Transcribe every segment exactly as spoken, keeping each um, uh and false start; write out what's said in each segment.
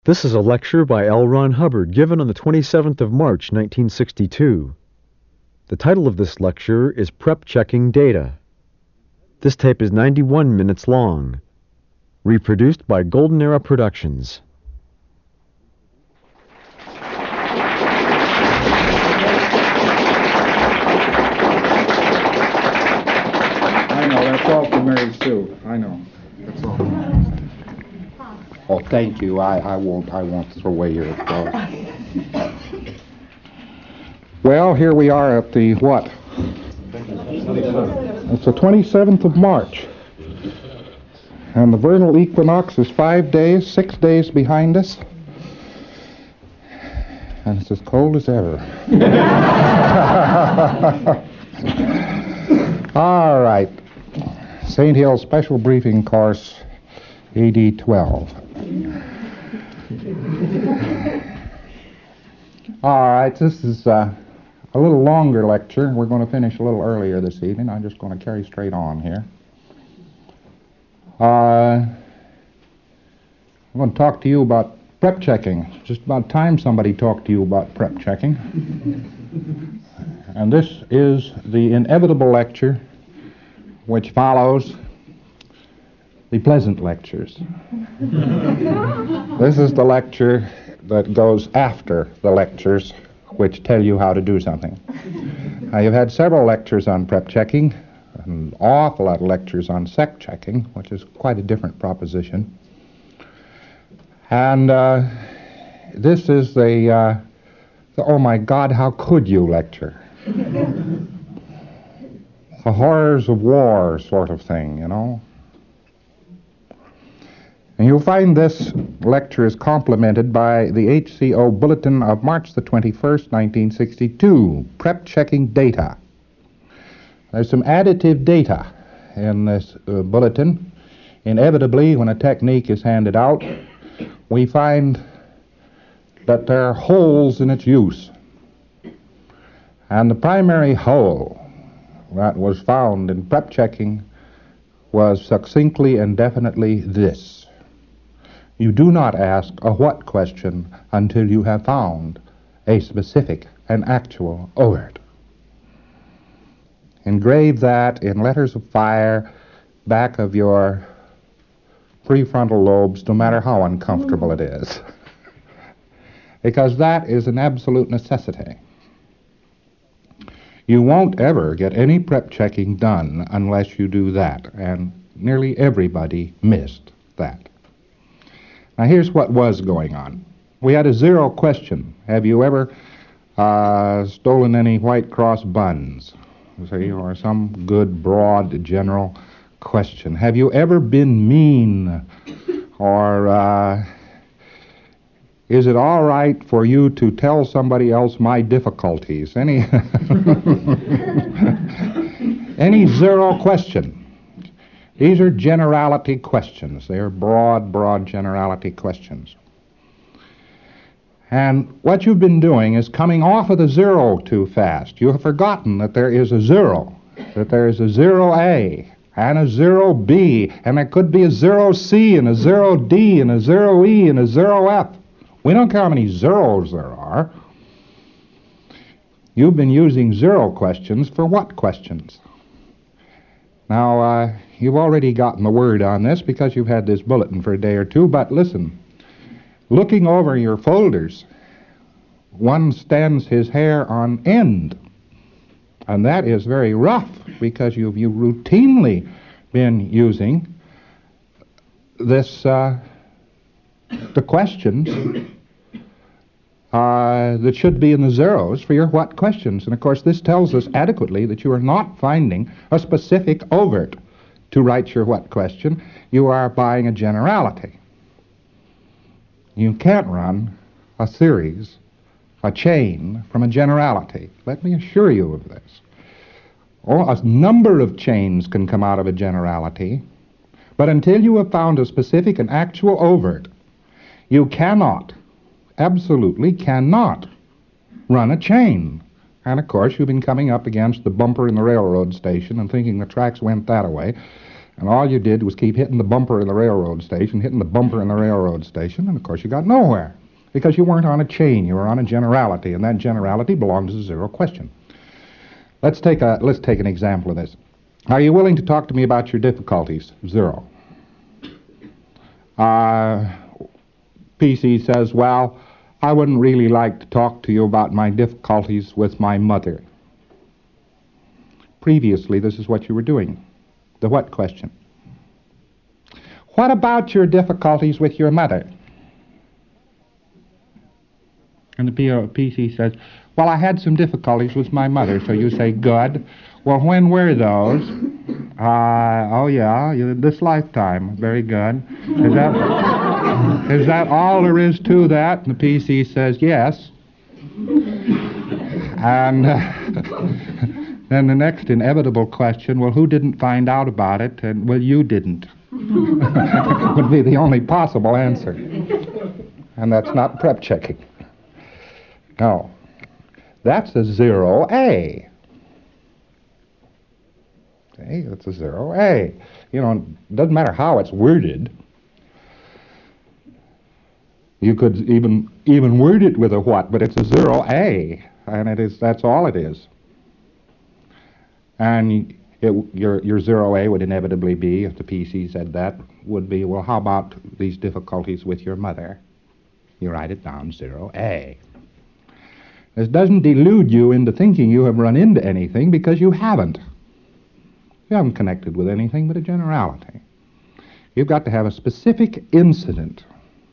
This is a lecture by L. Ron Hubbard given on the twenty-seventh of March, nineteen sixty-two. The title of this lecture is Prep Checking Data. This tape is ninety-one minutes long. Reproduced by Golden Era Productions. I know, that's all for Mary Sue. I know. That's all. Oh, thank you. I, I won't I won't throw away your applause. Well, here we are at the what? It's the twenty-seventh of March. And the vernal equinox is five days, six days behind us. And it's as cold as ever. All right. Saint Hill Special Briefing Course, A D twelve. All right, this is uh, a little longer lecture. We're going to finish a little earlier this evening. I'm just going to carry straight on here. Uh, I'm going to talk to you about prep checking. It's just about time somebody talked to you about prep checking. And this is the inevitable lecture which follows the pleasant lectures. This is the lecture that goes after the lectures which tell you how to do something. Now, you've had several lectures on prep checking, an awful lot of lectures on sec checking, which is quite a different proposition. And uh, this is the, uh, the, oh my God, how could you lecture? The horrors of war sort of thing, you know. And you'll find this lecture is complemented by the H C O Bulletin of March the twenty-first, nineteen sixty-two, Prep Checking Data. There's some additive data in this uh, bulletin. Inevitably, when a technique is handed out, we find that there are holes in its use. And the primary hole that was found in prep checking was succinctly and definitely this. You do not ask a what question until you have found a specific and actual overt. Engrave that in letters of fire back of your prefrontal lobes, no matter how uncomfortable it is. Because that is an absolute necessity. You won't ever get any prep checking done unless you do that, and nearly everybody missed that. Now here's what was going on. We had a zero question. Have you ever uh, stolen any White Cross buns? See, or some good, broad, general question. Have you ever been mean? Or uh, is it all right for you to tell somebody else my difficulties? Any, any zero question. These are generality questions. They are broad, broad generality questions. And what you've been doing is coming off of the zero too fast. You have forgotten that there is a zero, that there is a zero A, and a zero B, and there could be a zero C, and a zero D, and a zero E, and a zero F. We don't care how many zeros there are. You've been using zero questions for what questions? Now, uh, you've already gotten the word on this because you've had this bulletin for a day or two, but listen, looking over your folders, one stands his hair on end. And that is very rough because you've, you've routinely been using this, uh, the questions uh, that should be in the zeros for your what questions. And of course this tells us adequately that you are not finding a specific overt to write your what question. You are buying a generality. You can't run a series, a chain, from a generality. Let me assure you of this. Oh, a number of chains can come out of a generality, but until you have found a specific and actual overt, you cannot, absolutely cannot, run a chain. And of course you've been coming up against the bumper in the railroad station and thinking the tracks went that way, And all you did was keep hitting the bumper in the railroad station, hitting the bumper in the railroad station, and of course you got nowhere. Because you weren't on a chain, you were on a generality, and that generality belongs to the zero question. Let's take a let's take an example of this. Are you willing to talk to me about your difficulties? Zero. Uh, P C says, well, I wouldn't really like to talk to you about my difficulties with my mother. Previously, this is what you were doing. The what question? What about your difficulties with your mother? And the P C says, well, I had some difficulties with my mother, so you say, good. Well, when were those? Uh, oh, yeah, you, this lifetime. Very good. Is that, is that all there is to that? And the P C says, yes. And uh, then the next inevitable question, well, who didn't find out about it? And, well, you didn't. Would be the only possible answer. And that's not prep checking. No. That's a zero A. Okay, that's a zero A. You know, it doesn't matter how it's worded. You could even even word it with a what, but it's a zero A, and it is that's all it is. And it, your your zero A would inevitably be, if the P C said that, would be, well, how about these difficulties with your mother? You write it down, zero A. This doesn't delude you into thinking you have run into anything, because you haven't. You haven't connected with anything but a generality. You've got to have a specific incident.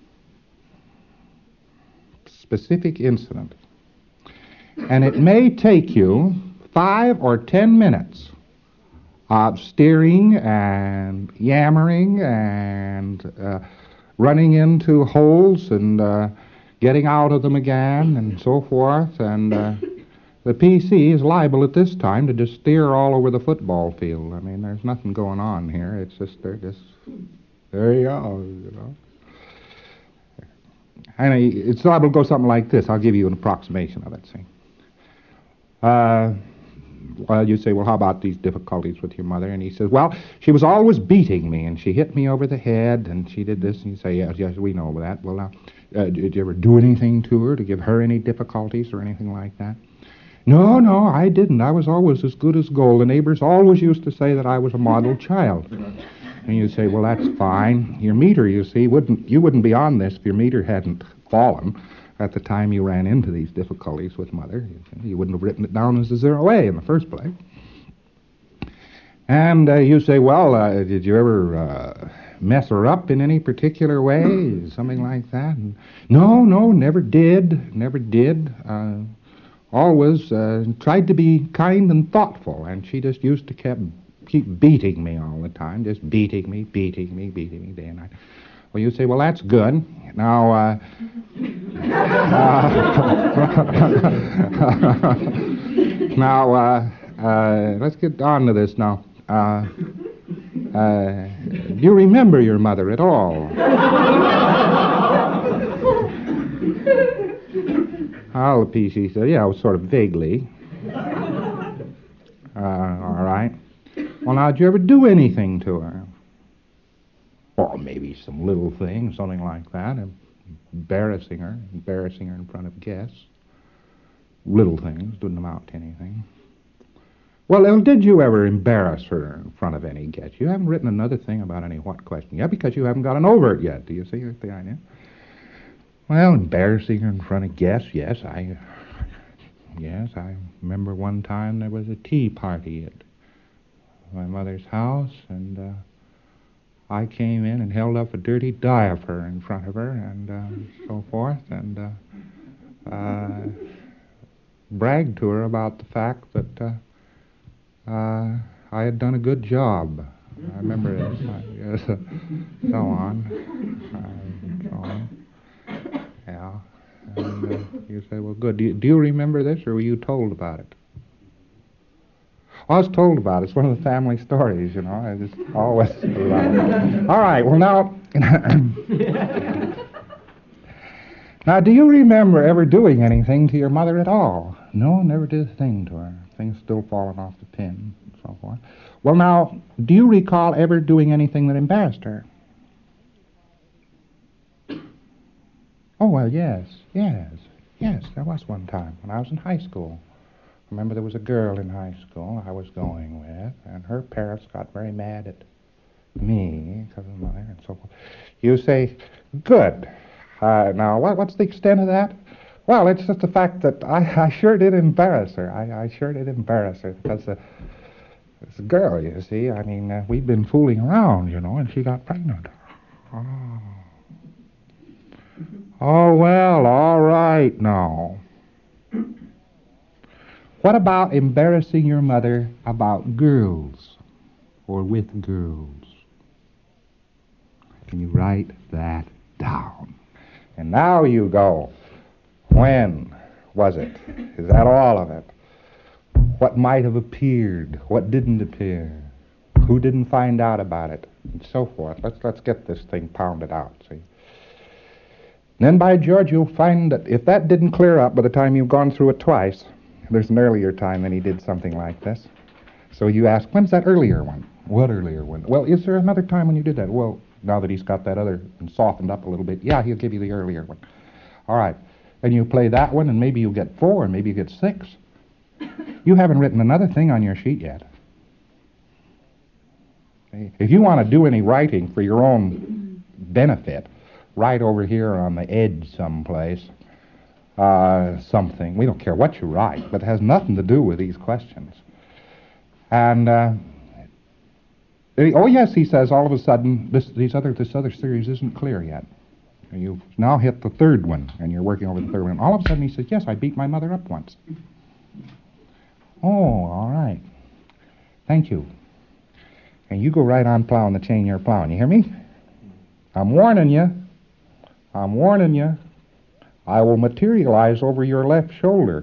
Specific incident. And it may take you five or ten minutes of steering and yammering and uh, running into holes and uh, getting out of them again and so forth, and uh, the P C is liable at this time to just steer all over the football field. I mean, there's nothing going on here. It's just, they're just, there you go, you know. And it's liable to go something like this. I'll give you an approximation of it, see. Uh, well, you say, well, how about these difficulties with your mother? And he says, well, she was always beating me, and she hit me over the head, and she did this, and you say, yes, yes, we know that. Well, now, uh, did you ever do anything to her to give her any difficulties or anything like that? No, no, I didn't. I was always as good as gold. The neighbors always used to say that I was a model child. And you say, well, that's fine. Your meter, you see, wouldn't you wouldn't be on this if your meter hadn't fallen at the time you ran into these difficulties with Mother. You, you wouldn't have written it down as a zero A in the first place. And uh, you say, well, uh, did you ever uh, mess her up in any particular way? Something like that? And, no, no, never did. Never did. Uh, always uh, tried to be kind and thoughtful, and she just used to kept, keep beating me all the time, just beating me, beating me, beating me day and night. Well, you say, well, that's good. Now, uh, uh, now, uh, uh, let's get on to this now. Uh, uh, do you remember your mother at all? Well, the P C said, yeah, sort of vaguely. Uh, all right. Well, now, did you ever do anything to her? Or maybe some little thing, something like that, embarrassing her, embarrassing her in front of guests. Little things, didn't amount to anything. Well, did you ever embarrass her in front of any guests? You haven't written another thing about any what question yet, because you haven't gotten over it yet. Do you see the idea? Well, embarrassing her in front of guests, yes, I... Yes, I remember one time there was a tea party at my mother's house, and uh, I came in and held up a dirty diaper in front of her, and uh, so forth, and uh, uh, bragged to her about the fact that uh, uh, I had done a good job. I remember this, uh, yes, uh, so on, uh, so on. Yeah, and uh, you say, well, good. Do you, do you remember this, or were you told about it? I was told about it. It's one of the family stories, you know. I just always about it. All right, well, now... now, do you remember ever doing anything to your mother at all? No, never did a thing to her. Things still falling off the pin, and so so forth. Well, now, do you recall ever doing anything that embarrassed her? Oh, well, yes, yes, yes, there was one time when I was in high school. I remember there was a girl in high school I was going with, and her parents got very mad at me because of mine and so forth. You say, good. Uh, now, what, what's the extent of that? Well, it's just the fact that I, I sure did embarrass her. I, I sure did embarrass her because uh, this girl, you see, I mean, uh, we'd been fooling around, you know, and she got pregnant. Oh. Oh, well, all right now. What about embarrassing your mother about girls or with girls? Can you write that down? And now you go. When was it? Is that all of it? What might have appeared? What didn't appear? Who didn't find out about it? And so forth. Let's let's get this thing pounded out, see? And then, by George, you'll find that if that didn't clear up by the time you've gone through it twice, there's an earlier time when he did something like this. So you ask, when's that earlier one? What earlier one? Well, is there another time when you did that? Well, now that he's got that other and softened up a little bit, yeah, he'll give you the earlier one. All right. And you play that one, and maybe you'll get four, and maybe you get six. You haven't written another thing on your sheet yet. If you want to do any writing for your own benefit, write over here on the edge someplace, uh, something. We don't care what you write, but it has nothing to do with these questions. And, uh, oh yes, he says, all of a sudden, this, these other, this other series isn't clear yet. And you've now hit the third one, and you're working over the third one. All of a sudden he says, yes, I beat my mother up once. Oh, all right. Thank you. And you go right on plowing the chain you're plowing. You hear me? I'm warning you. I'm warning you. I will materialize over your left shoulder.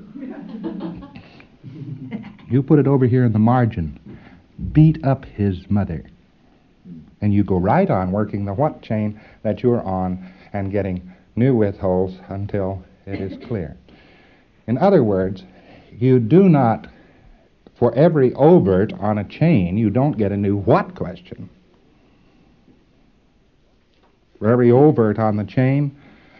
You put it over here in the margin. Beat up his mother. And you go right on working the what chain that you're on and getting new width holes until it is clear. In other words, you do not, for every overt on a chain, you don't get a new what question. For every overt on the chain,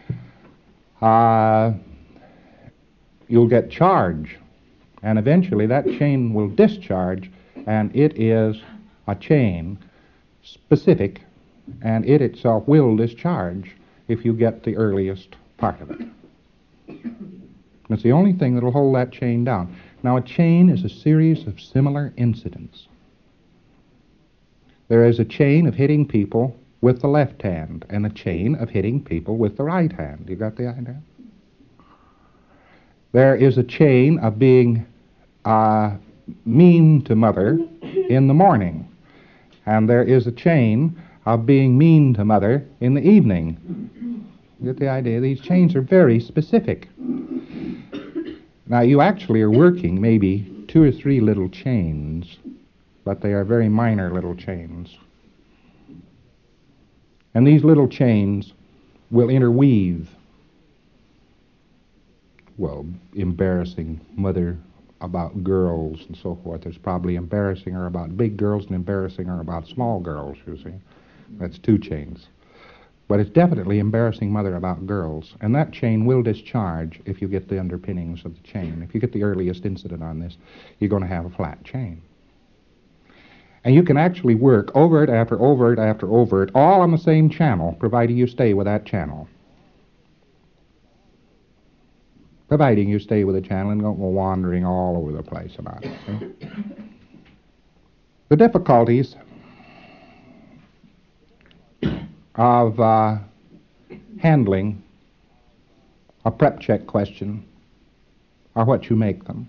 uh, you'll get charge. And eventually that chain will discharge, and it is a chain specific, and it itself will discharge if you get the earliest part of it. It's the only thing that will hold that chain down. Now, a chain is a series of similar incidents. There is a chain of hitting people with the left hand and a chain of hitting people with the right hand. You got the idea? There is a chain of being uh, mean to mother in the morning, and there is a chain of being mean to mother in the evening. You get the idea? These chains are very specific. Now, you actually are working maybe two or three little chains, but they are very minor little chains. And these little chains will interweave. Well, embarrassing mother about girls and so forth. There's probably embarrassing her about big girls and embarrassing her about small girls, you see. That's two chains. But it's definitely embarrassing mother about girls. And that chain will discharge if you get the underpinnings of the chain. If you get the earliest incident on this, you're going to have a flat chain. And you can actually work overt after overt after overt, all on the same channel, providing you stay with that channel. Providing you stay with the channel and don't go wandering all over the place about it. See? The difficulties of uh, handling a prep check question are what you make them,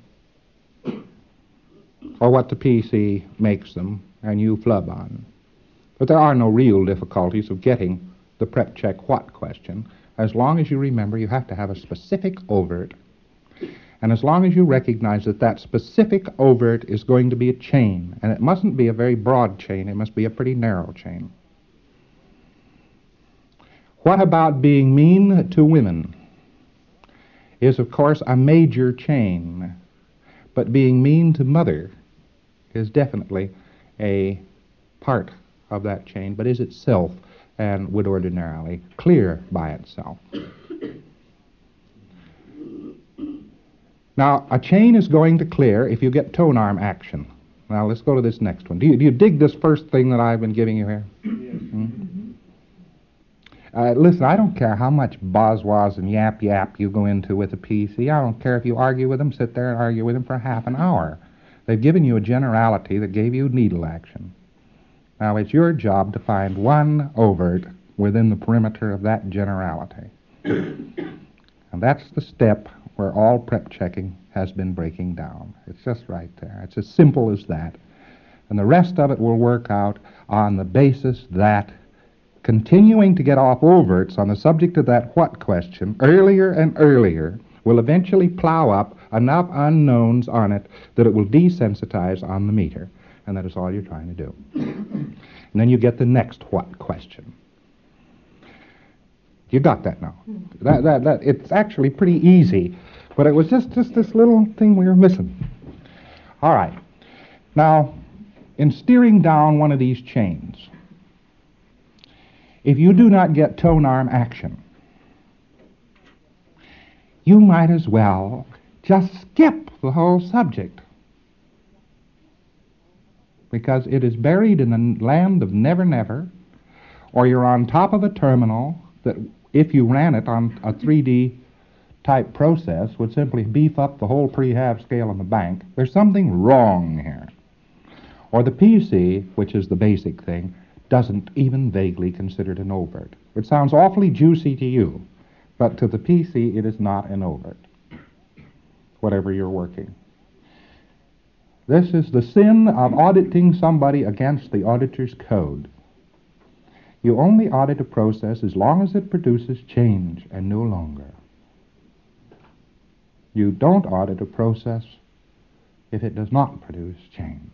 or what the P C makes them and you flub on. But there are no real difficulties of getting the prep check what question, as long as you remember you have to have a specific overt, and as long as you recognize that that specific overt is going to be a chain, and it mustn't be a very broad chain, it must be a pretty narrow chain. What about being mean to women is, of course, a major chain, but being mean to mother is definitely a part of that chain, but is itself and would ordinarily clear by itself. Now, a chain is going to clear if you get tone arm action. Now, let's go to this next one. Do you, do you dig this first thing that I've been giving you here? Yes. Hmm? Uh, listen, I don't care how much bozwaz and yap-yap you go into with a P C. I don't care if you argue with them, sit there and argue with them for half an hour. They've given you a generality that gave you needle action. Now, it's your job to find one overt within the perimeter of that generality. And that's the step where all prep checking has been breaking down. It's just right there. It's as simple as that. And the rest of it will work out on the basis that continuing to get off overts on the subject of that what question earlier and earlier will eventually plow up enough unknowns on it that it will desensitize on the meter. And that is all you're trying to do. And then you get the next what question. You got that now? That, that, that, it's actually pretty easy, but it was just, just this little thing we were missing. All right. Now, in steering down one of these chains, if you do not get tone arm action, you might as well just skip the whole subject, because it is buried in the land of never never, or you're on top of a terminal that, if you ran it on a three D type process, would simply beef up the whole pre-half scale in the bank. There's something wrong here. Or the P C, which is the basic thing, doesn't even vaguely consider it an overt. It sounds awfully juicy to you, but to the P C it is not an overt, whatever you're working. This is the sin of auditing somebody against the auditor's code. You only audit a process as long as it produces change and no longer. You don't audit a process if it does not produce change.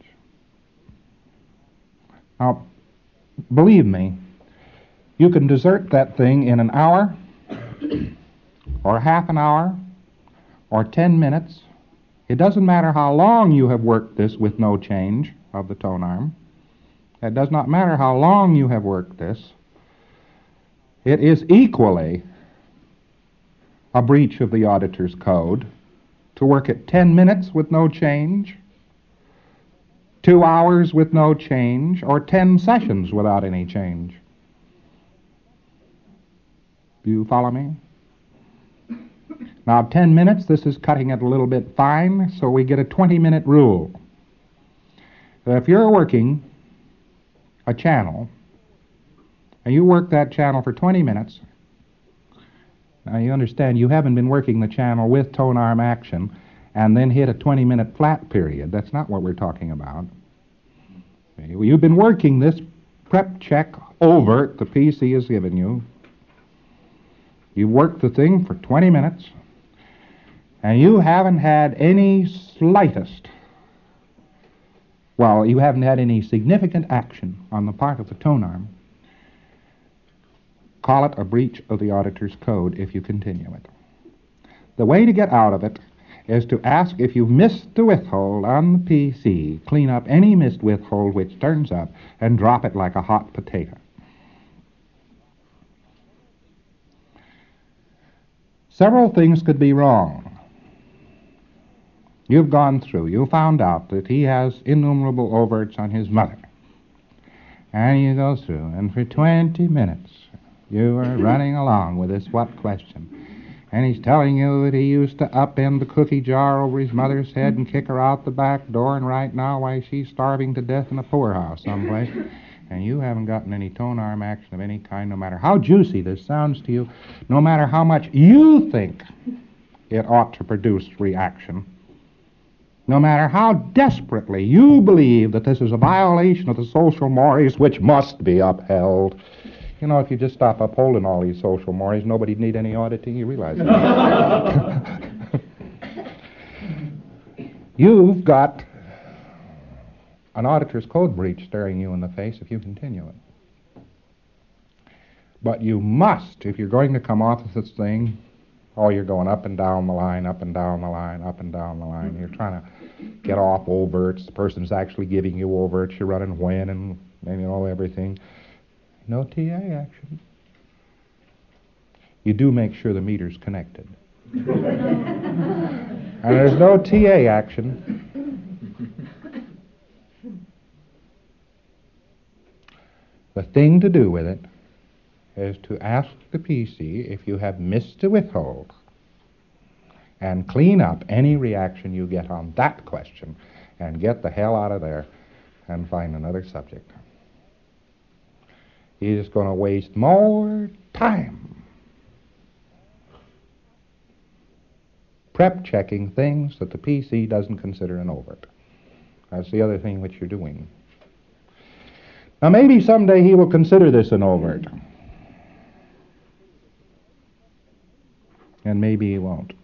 Now, believe me, you can desert that thing in an hour, or half an hour, or ten minutes. It doesn't matter how long you have worked this with no change of the tone arm. It does not matter how long you have worked this. It is equally a breach of the auditor's code to work at ten minutes with no change, two hours with no change, or ten sessions without any change. Do you follow me? Now, ten minutes, this is cutting it a little bit fine, so we get a twenty-minute rule. If you're working a channel, and you work that channel for twenty minutes, now you understand you haven't been working the channel with tone arm action and then hit a twenty-minute flat period. That's not what we're talking about. You've been working this prep check overt the P C has given you. You worked the thing for twenty minutes, and you haven't had any slightest, well, you haven't had any significant action on the part of the tone arm. Call it a breach of the auditor's code if you continue it. The way to get out of it is to ask if you've missed the withhold on the P C, clean up any missed withhold which turns up, and drop it like a hot potato. Several things could be wrong. You've gone through, you found out that he has innumerable overts on his mother. And you go through, and for twenty minutes you are running along with this what question. And he's telling you that he used to upend the cookie jar over his mother's head and kick her out the back door, and right now, why, she's starving to death in a poorhouse someplace. And you haven't gotten any tone arm action of any kind, no matter how juicy this sounds to you, no matter how much you think it ought to produce reaction, no matter how desperately you believe that this is a violation of the social mores which must be upheld. You know, if you just stop upholding all these social mores, nobody'd need any auditing, you realize that. You've got an auditor's code breach staring you in the face if you continue it. But you must, if you're going to come off of this thing Oh, you're going up and down the line, up and down the line, up and down the line. You're trying to get off overts. The person's actually giving you overts. You're running when and, and you know, everything. No T A action. You do make sure the meter's connected. And there's no T A action. The thing to do with it is to ask the P C if you have missed to withhold and clean up any reaction you get on that question and get the hell out of there and find another subject. You're just going to waste more time prep checking things that the P C doesn't consider an overt. That's the other thing which you're doing. Now maybe someday he will consider this an overt. And maybe he won't.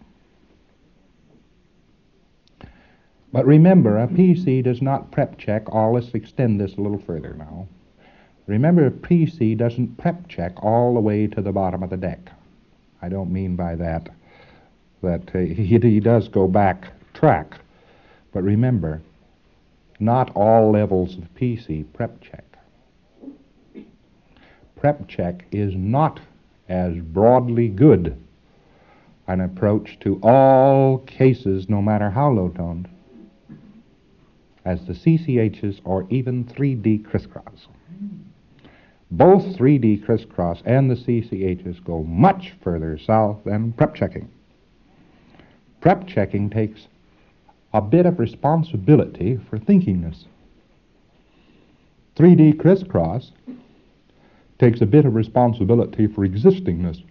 But remember, a P C does not prep check all. Let's extend this a little further now. Remember, a P C doesn't prep check all the way to the bottom of the deck. I don't mean by that that uh, he, he does go back track. But remember, not all levels of P C prep check. Prep check is not as broadly good an approach to all cases, no matter how low-toned, as the C C Hs or even three D crisscross. Both three D crisscross and the C C Hs go much further south than prep checking. Prep checking takes a bit of responsibility for thinkingness. three D crisscross takes a bit of responsibility for existingness.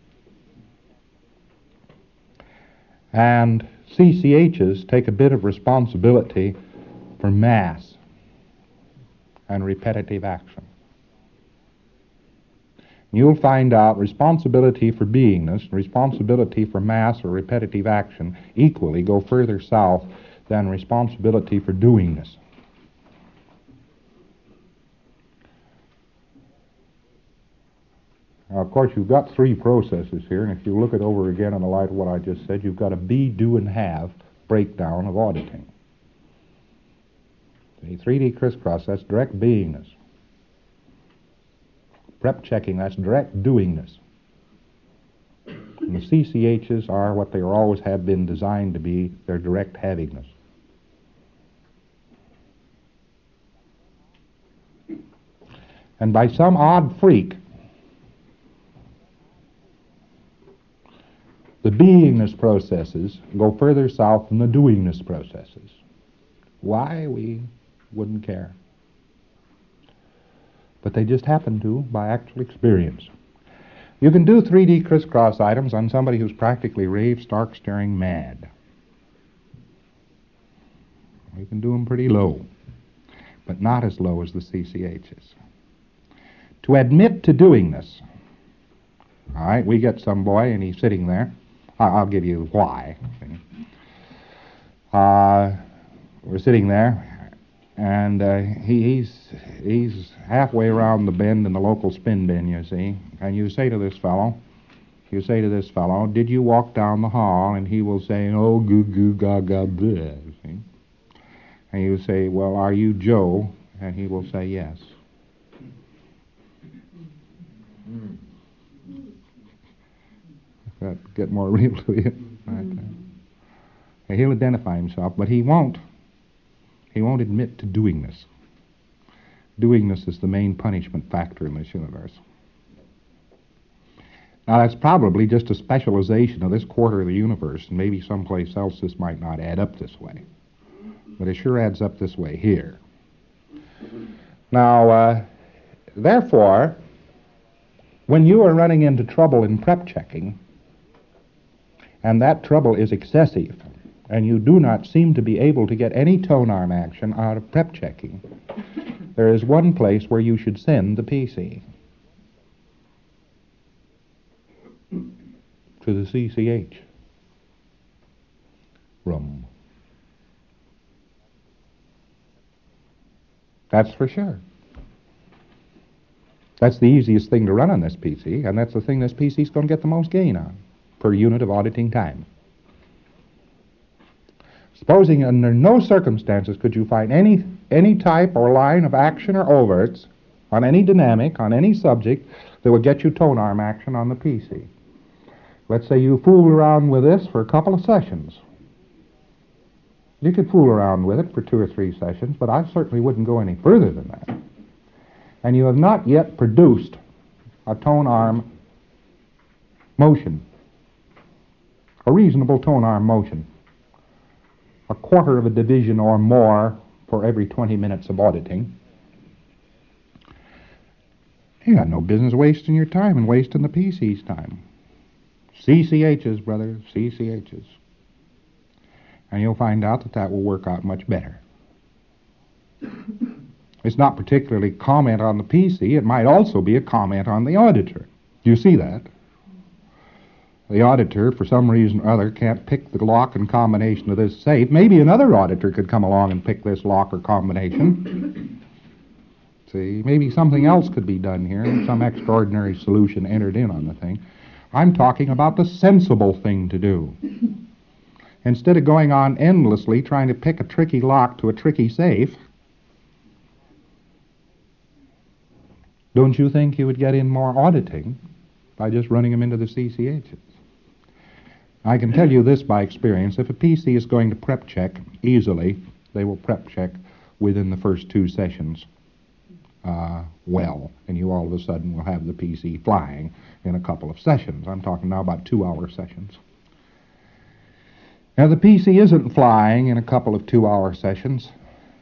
And C C Hs take a bit of responsibility for mass and repetitive action. You'll find out responsibility for beingness and responsibility for mass or repetitive action equally go further south than responsibility for doingness. Now, of course, you've got three processes here, and if you look it over again in the light of what I just said, you've got a be, do, and have breakdown of auditing. The three D crisscross, that's direct beingness. Prep checking, that's direct doingness. And the C C Hs are what they always have been designed to be, they're direct havingness. And by some odd freak, the beingness processes go further south than the doingness processes. Why? We wouldn't care. But they just happen to by actual experience. You can do three D crisscross items on somebody who's practically raved, stark, staring mad. You can do them pretty low, but not as low as the C C Hs. To admit to doingness, all right, we get some boy and he's sitting there. I'll give you why. Uh, we're sitting there, and uh, he, he's he's halfway around the bend in the local spin bin, you see. And you say to this fellow, you say to this fellow, "Did you walk down the hall?" And he will say, "Oh, goo goo gaga bleh." See? And you say, "Well, are you Joe?" And he will say, "Yes." Mm. That get more real to you. Right. He'll identify himself, but he won't. He won't admit to doingness. Doingness is the main punishment factor in this universe. Now, that's probably just a specialization of this quarter of the universe, and maybe someplace else this might not add up this way. But it sure adds up this way here. Now, uh, therefore, when you are running into trouble in prep checking, and that trouble is excessive, and you do not seem to be able to get any tone arm action out of prep checking, there is one place where you should send the P C. To the C C H room. That's for sure. That's the easiest thing to run on this P C, and that's the thing this P C's going to get the most gain on. per unit of auditing time. Supposing under no circumstances could you find any, any type or line of action or overts on any dynamic, on any subject, that would get you tone arm action on the P C. Let's say you fooled around with this for a couple of sessions. You could fool around with it for two or three sessions, but I certainly wouldn't go any further than that. And you have not yet produced a tone arm motion, a reasonable tone arm motion, a quarter of a division or more for every twenty minutes of auditing. You got no business wasting your time and wasting the P C's time. C C H's, brother, C C H's. And you'll find out that that will work out much better. It's not particularly comment on the P C. It might also be a comment on the auditor. Do you see that? The auditor, for some reason or other, can't pick the lock and combination of this safe. Maybe another auditor could come along and pick this lock or combination. See, maybe something else could be done here, some extraordinary solution entered in on the thing. I'm talking about the sensible thing to do. Instead of going on endlessly trying to pick a tricky lock to a tricky safe, don't you think you would get in more auditing by just running them into the C C H's? I can tell you this by experience. If a P C is going to prep check easily, they will prep check within the first two sessions uh, well, and you all of a sudden will have the P C flying in a couple of sessions. I'm talking now about two-hour sessions. Now, the P C isn't flying in a couple of two-hour sessions.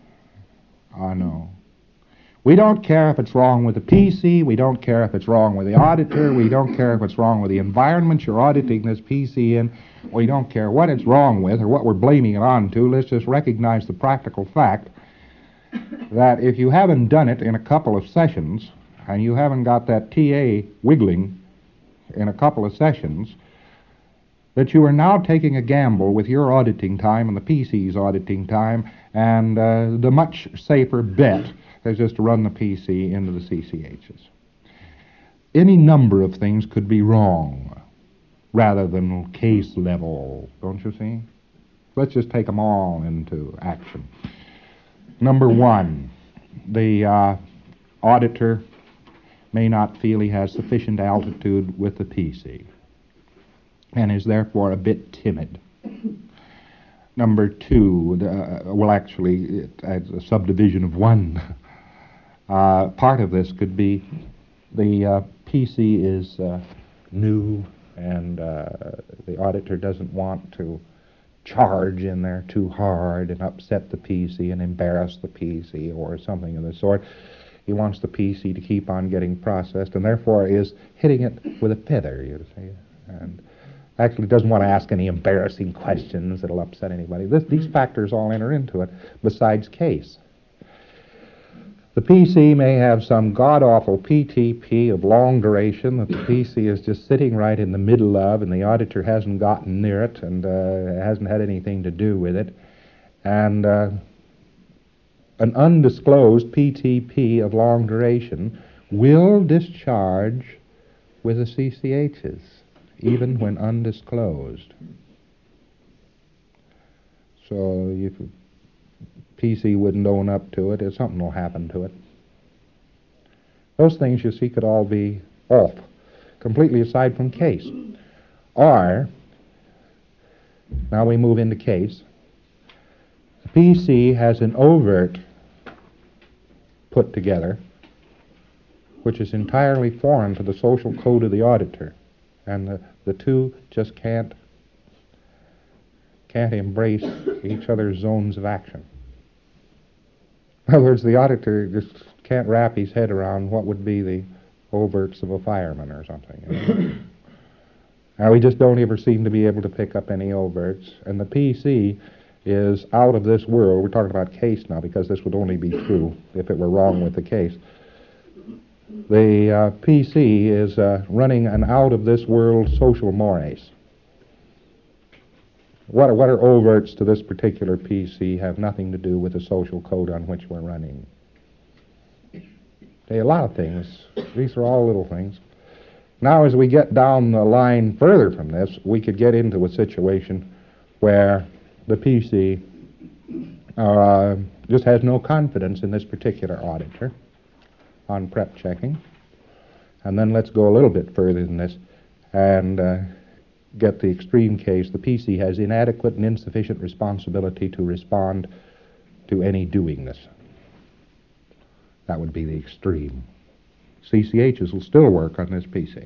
I know. We don't care if it's wrong with the P C. We don't care if it's wrong with the auditor. We don't care if it's wrong with the environment you're auditing this P C in. We don't care what it's wrong with or what we're blaming it on to. Let's just recognize the practical fact that if you haven't done it in a couple of sessions and you haven't got that T A wiggling in a couple of sessions, that you are now taking a gamble with your auditing time and the P C's auditing time, and uh, the much safer bet is just to run the P C into the C C H's. Any number of things could be wrong rather than case level, don't you see? Let's just take them all into action. Number one, the uh, auditor may not feel he has sufficient altitude with the P C and is therefore a bit timid. Number two, the, uh, well actually, it, as a subdivision of one, uh, part of this could be the uh, P C is uh, new and uh, the auditor doesn't want to charge in there too hard and upset the P C and embarrass the P C or something of the sort. He wants the P C to keep on getting processed and therefore is hitting it with a feather, you see, and actually doesn't want to ask any embarrassing questions that'll upset anybody. This, these factors all enter into it besides case. The P C may have some god-awful P T P of long duration that the P C is just sitting right in the middle of, and the auditor hasn't gotten near it and uh, hasn't had anything to do with it. And uh, an undisclosed P T P of long duration will discharge with the C C H's, even when undisclosed. So if P C wouldn't own up to it, something will happen to it. Those things, you see, could all be off, completely aside from case. Or, now we move into case, the P C has an overt put together which is entirely foreign to the social code of the auditor, and the, the two just can't can't embrace each other's zones of action. In other words, the auditor just can't wrap his head around what would be the overts of a fireman or something. You know? Now, we just don't ever seem to be able to pick up any overts, and the P C is out of this world. We're talking about case now because this would only be true if it were wrong with the case. The uh, P C is uh, running an out-of-this-world social mores. What are, what are overts to this particular P C have nothing to do with the social code on which we're running. There are a lot of things. These are all little things. Now, as we get down the line further from this, we could get into a situation where the P C uh, just has no confidence in this particular auditor on prep checking. And then let's go a little bit further than this and uh, get the extreme case. The P C has inadequate and insufficient responsibility to respond to any doingness. That would be the extreme. C C Hs will still work on this P C.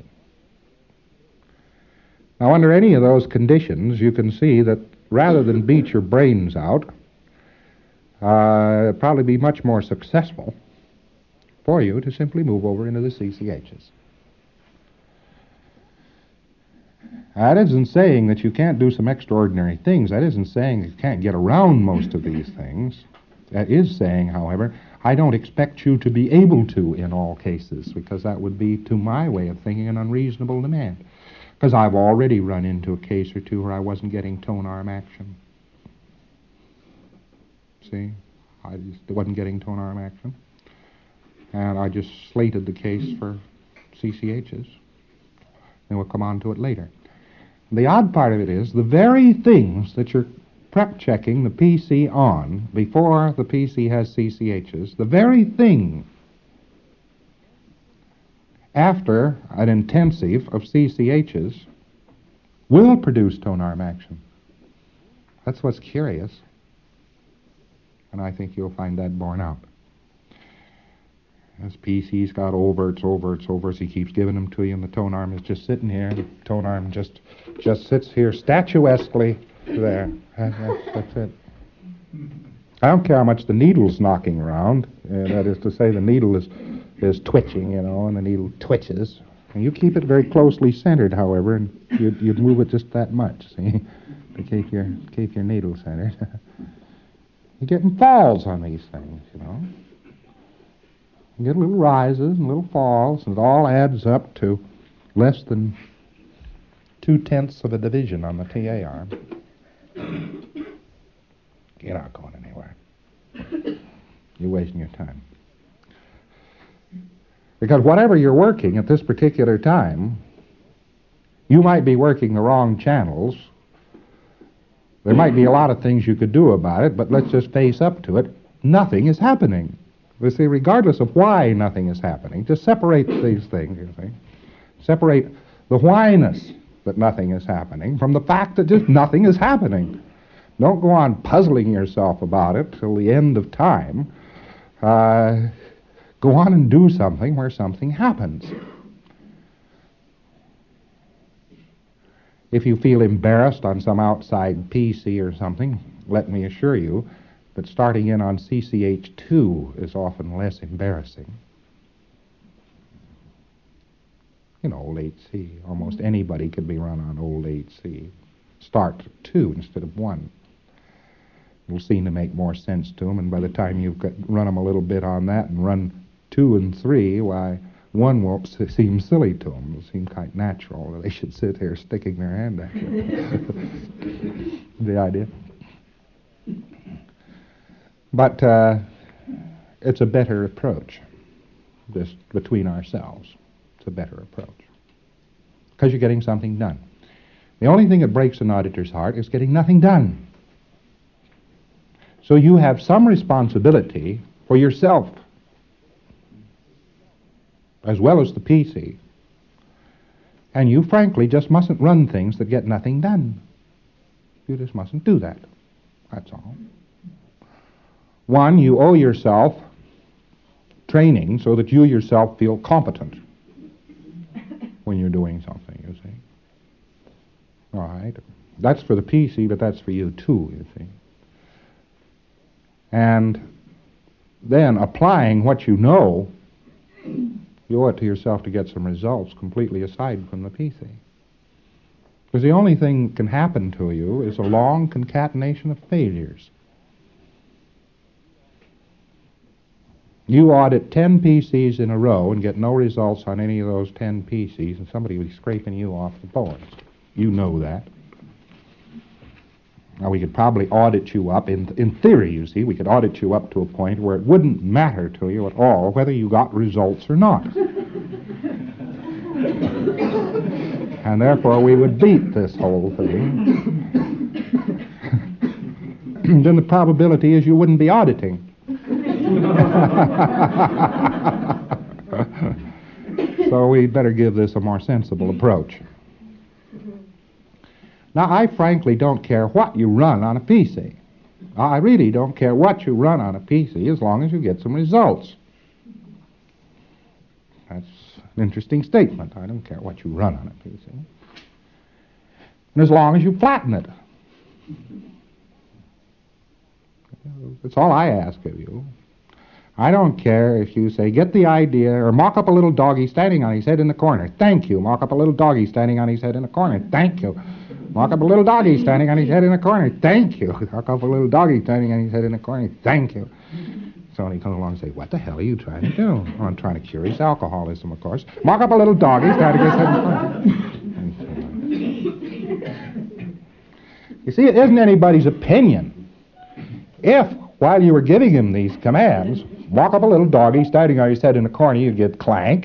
Now, under any of those conditions, you can see that rather than beat your brains out, uh, it'd probably be much more successful for you to simply move over into the C C Hs. That isn't saying that you can't do some extraordinary things. That isn't saying you can't get around most of these things. That is saying, however, I don't expect you to be able to in all cases, because that would be, to my way of thinking, an unreasonable demand. Because I've already run into a case or two where I wasn't getting tone arm action. See? I just wasn't getting tone arm action. And I just slated the case for C C Hs. And we'll come on to it later. The odd part of it is the very things that you're prep checking the P C on before the P C has C C Hs, the very thing after an intensive of C C Hs will produce tone arm action. That's what's curious. And I think you'll find that borne out. This P C's got overts, overts, overts. He keeps giving them to you, and the tone arm is just sitting here. The tone arm just just sits here statuesquely there. That's, that's it. I don't care how much the needle's knocking around. Uh, that is to say, the needle is is twitching, you know, and the needle twitches. And you keep it very closely centered, however, and you'd, you'd move it just that much, see, to keep your keep your needle centered. You're getting falls on these things, you know. You get little rises and little falls, and it all adds up to less than two-tenths of a division on the T A arm. You're not going anywhere. You're wasting your time. Because whatever you're working at this particular time, you might be working the wrong channels. There might be a lot of things you could do about it, but let's just face up to it. Nothing is happening. You see, regardless of why nothing is happening, just separate these things, you see. Separate the whyness that nothing is happening from the fact that just nothing is happening. Don't go on puzzling yourself about it till the end of time. Uh, go on and do something where something happens. If you feel embarrassed on some outside P C or something, let me assure you that starting in on C C H two is often less embarrassing. You know, old H C. Almost anybody could be run on old H C. Start two instead of one. It'll seem to make more sense to them, and by the time you've got, run them a little bit on that and run two and three, why, one won't seem silly to them. It'll seem quite natural that they should sit here sticking their hand at you. The idea. But uh, it's a better approach, just between ourselves. It's a better approach. Because you're getting something done. The only thing that breaks an auditor's heart is getting nothing done. So you have some responsibility for yourself, as well as the P C. And you, frankly, just mustn't run things that get nothing done. You just mustn't do that. That's all. One, you owe yourself training so that you yourself feel competent when you're doing something, you see. All right. That's for the P C, but that's for you too, you see. And then applying what you know, you owe it to yourself to get some results completely aside from the P C. Because the only thing that can happen to you is a long concatenation of failures. You audit ten P Cs in a row and get no results on any of those ten P Cs, and somebody will be scraping you off the boards. You know that. Now, we could probably audit you up, in, in theory, you see, we could audit you up to a point where it wouldn't matter to you at all whether you got results or not. And therefore we would beat this whole thing. Then the probability is you wouldn't be auditing. So we'd better give this a more sensible approach. Now, I frankly don't care what you run on a P C. I really don't care what you run on a P C as long as you get some results. That's an interesting statement. I don't care what you run on a P C. And as long as you flatten it. That's all I ask of you. I don't care if you say, get the idea, or mock up a little doggy standing on his head in the corner. Thank you. Mock up a little doggy standing on his head in the corner. Thank you. Mock up a little doggy standing on his head in the corner. Thank you. Mock up a little doggy standing on his head in the corner. Thank you. So when he comes along and say, what the hell are you trying to do? Well, I'm trying to cure his alcoholism, of course. Mock up a little doggy standing on his head in the corner. You see, it isn't anybody's opinion. If, while you were giving him these commands, walk up a little doggy standing on his head in the corner, you'd get clank.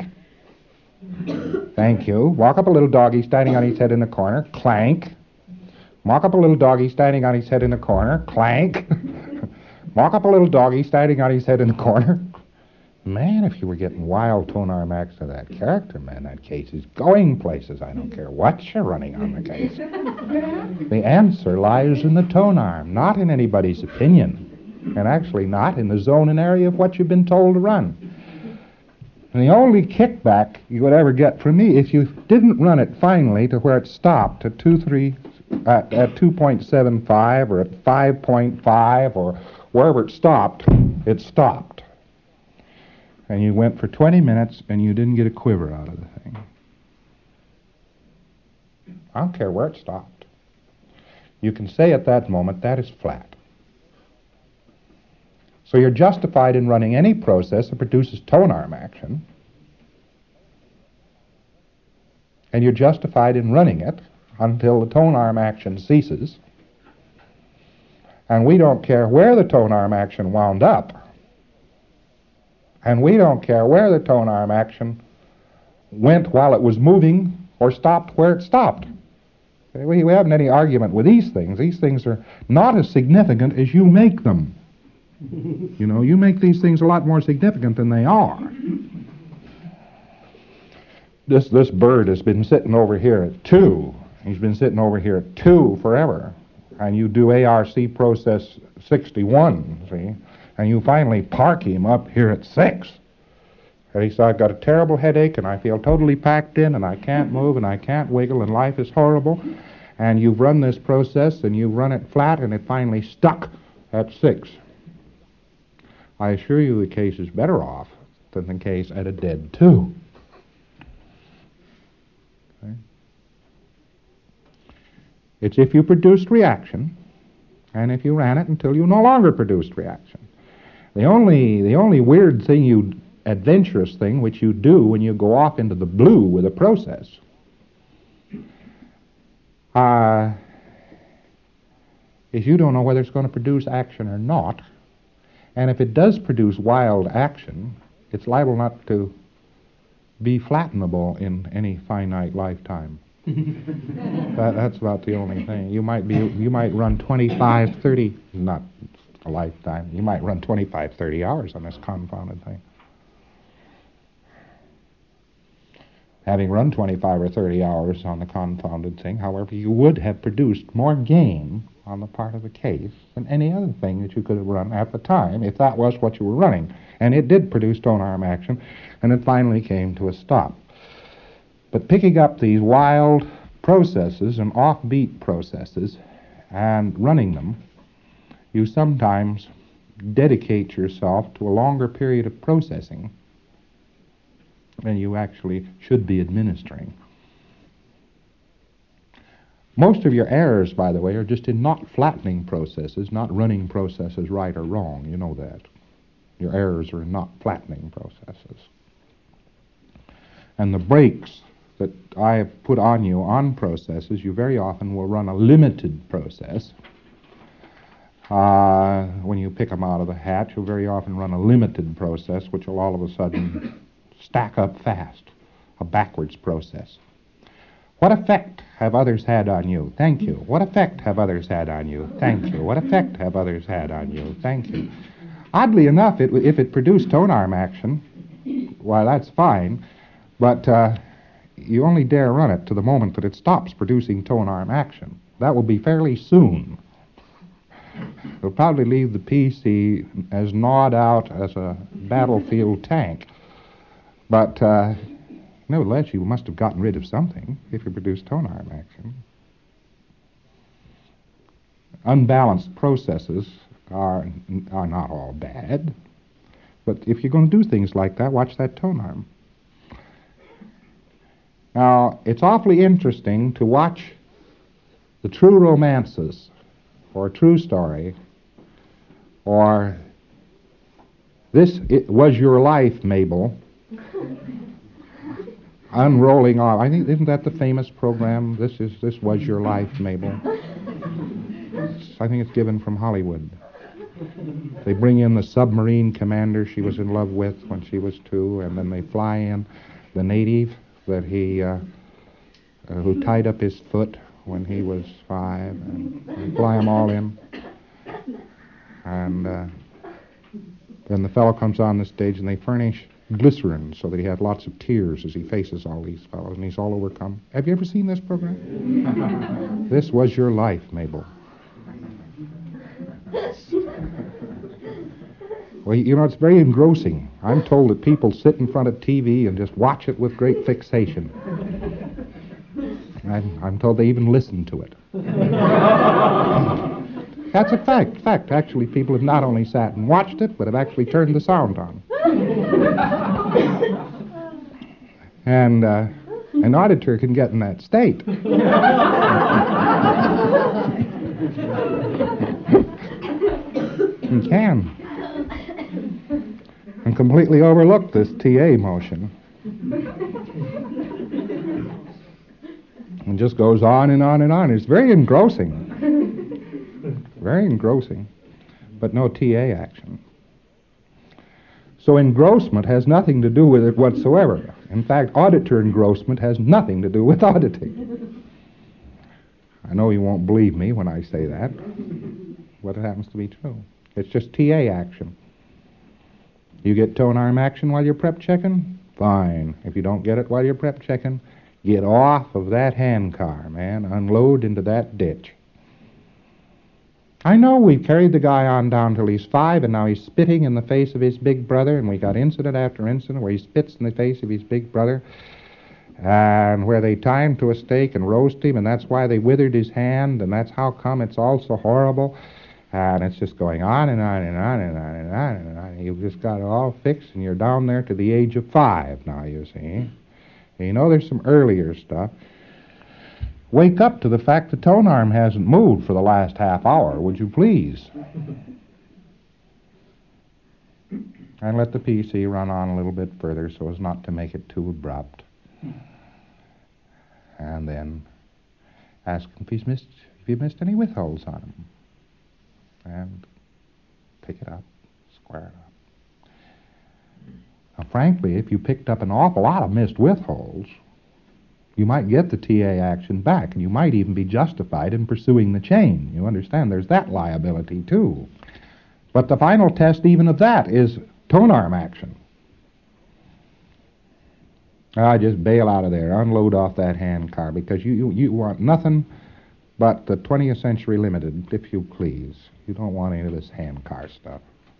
Thank you. Walk up a little doggy standing on his head in the corner, clank. Walk up a little doggy standing on his head in the corner, clank. Walk up a little doggy standing on his head in the corner. Man, if you were getting wild tone arm acts of that character, man, that case is going places. I don't care what you're running on the case. The answer lies in the tone arm, not in anybody's opinion, and actually not in the zone and area of what you've been told to run. And the only kickback you would ever get from me, if you didn't run it finally to where it stopped at two three, at, at two point seven five or at five point five or wherever it stopped, it stopped. And you went for twenty minutes and you didn't get a quiver out of the thing. I don't care where it stopped. You can say at that moment, that is flat. So you're justified in running any process that produces tone arm action, and you're justified in running it until the tone arm action ceases, and we don't care where the tone arm action wound up, and we don't care where the tone arm action went while it was moving or stopped where it stopped. We, we haven't any argument with these things. These things are not as significant as you make them. You know, you make these things a lot more significant than they are. This this bird has been sitting over here at two. He's been sitting over here at two forever. And you do A R C process sixty-one, see? And you finally park him up here at six. And he said, I've got a terrible headache, and I feel totally packed in, and I can't move, and I can't wiggle, and life is horrible. And you've run this process, and you've run it flat, and it finally stuck at six. I assure you the case is better off than the case at a dead two. Okay. It's if you produced reaction, and if you ran it until you no longer produced reaction. The only, the only weird thing, you adventurous thing, which you do when you go off into the blue with a process, uh, is you don't know whether it's going to produce action or not. And if it does produce wild action, it's liable not to be flattenable in any finite lifetime. that, that's about the only thing. You might be, you might run twenty-five, thirty, not a lifetime, you might run twenty-five, thirty hours on this confounded thing. Having run twenty-five or thirty hours on the confounded thing, however, you would have produced more gain on the part of the case than any other thing that you could have run at the time, if that was what you were running. And it did produce tone arm action, and it finally came to a stop. But picking up these wild processes and offbeat processes and running them, you sometimes dedicate yourself to a longer period of processing than you actually should be administering. Most of your errors, by the way, are just in not flattening processes, not running processes right or wrong. You know that. Your errors are in not flattening processes. And the brakes that I have put on you on processes, you very often will run a limited process. Uh, when you pick them out of the hatch, you'll very often run a limited process, which will all of a sudden stack up fast, a backwards process. What effect have others had on you? Thank you. What effect have others had on you? Thank you. What effect have others had on you? Thank you. Oddly enough, it, if it produced tone arm action, why, that's fine, but uh, you only dare run it to the moment that it stops producing tone arm action. That will be fairly soon. It'll probably leave the P C as gnawed out as a battlefield tank. But uh, nevertheless, you must have gotten rid of something if you produced tone arm action. Unbalanced processes are, are not all bad. But if you're going to do things like that, watch that tone arm. Now, it's awfully interesting to watch the true romances, or a true story, or This it Was Your Life, Mabel, unrolling off. I think, isn't that the famous program? This is This Was Your Life, Mabel. I think it's given from Hollywood. They bring in the submarine commander she was in love with when she was two, and then they fly in the native that he, uh, uh, who tied up his foot when he was five, and they fly them all in. And uh, then the fellow comes on the stage, and they furnish glycerin so that he has lots of tears as he faces all these fellows, and he's all overcome. Have you ever seen this program? This Was Your Life, Mabel. Well, you know, it's very engrossing. I'm told that people sit in front of T V and just watch it with great fixation. I'm, I'm told they even listen to it. That's a fact. Fact. Actually, people have not only sat and watched it, but have actually turned the sound on. And uh, an auditor can get in that state. He can. And completely overlook this T A motion. And just goes on and on and on. It's very engrossing. Very engrossing. But no T A action. So engrossment has nothing to do with it whatsoever. In fact, auditor engrossment has nothing to do with auditing. I know you won't believe me when I say that, but it happens to be true. It's just T A action. You get tone arm action while you're prep checking? Fine. If you don't get it while you're prep checking, get off of that hand car, man. Unload into that ditch. I know we've carried the guy on down till he's five, and now he's spitting in the face of his big brother, and we got incident after incident where he spits in the face of his big brother, and where they tie him to a stake and roast him, and that's why they withered his hand, and that's how come it's all so horrible. And it's just going on and on and on and on and on and on. You've just got it all fixed, and you're down there to the age of five now, you see. You know there's some earlier stuff. Wake up to the fact the tone arm hasn't moved for the last half hour, would you please? And let the P C run on a little bit further so as not to make it too abrupt. And then ask him if he's missed, if you've missed any withholds on him. And pick it up, square it up. Now, frankly, if you picked up an awful lot of missed withholds, you might get the T A action back, and you might even be justified in pursuing the chain. You understand there's that liability, too. But the final test even of that is tone arm action. Ah, just bail out of there, unload off that hand car, because you, you, you want nothing but the twentieth Century Limited, if you please. You don't want any of this hand car stuff.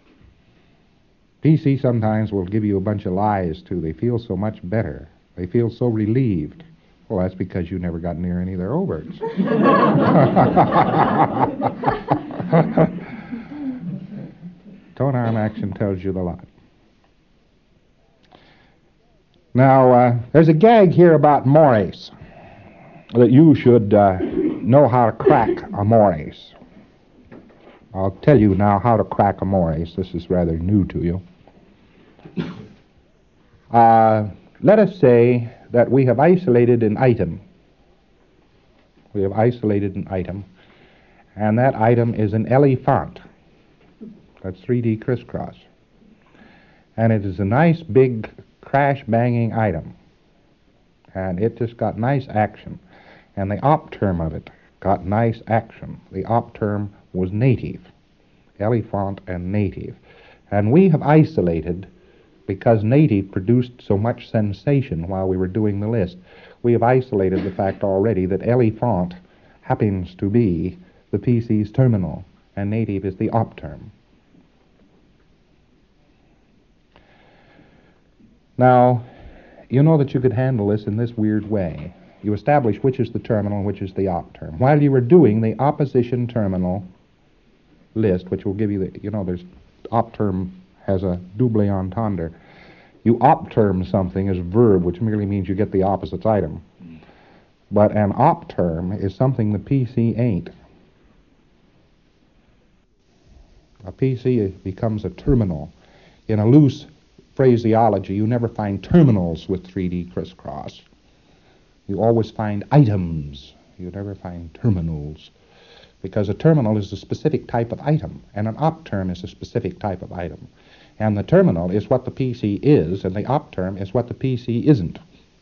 P C sometimes will give you a bunch of lies, too. They feel so much better. They feel so relieved. Well, that's because you never got near any of their overts. Tone arm action tells you the lot. Now, uh, there's a gag here about mores, that you should uh, know how to crack a mores. I'll tell you now how to crack a mores. This is rather new to you. Uh, let us say that we have isolated an item. We have isolated an item, and that item is an elephant. That's three D crisscross. And it is a nice big crash-banging item. And it just got nice action. and the op term of it got nice action. The op term was native, Elephant and native. And we have isolated, because native produced so much sensation while we were doing the list, we have isolated the fact already that Elephant happens to be the P C's terminal, and native is the op term. Now, you know that you could handle this in this weird way. You establish which is the terminal and which is the op term. While you were doing the opposition terminal list, which will give you the, you know, there's op term has a double entendre. You op term something as a verb, which merely means you get the opposite item. But an op term is something the P C ain't. A P C becomes a terminal. In a loose phraseology, you never find terminals with three D crisscross. You always find items. You never find terminals. Because a terminal is a specific type of item, and an op term is a specific type of item. And the terminal is what the P C is, and the op term is what the P C isn't.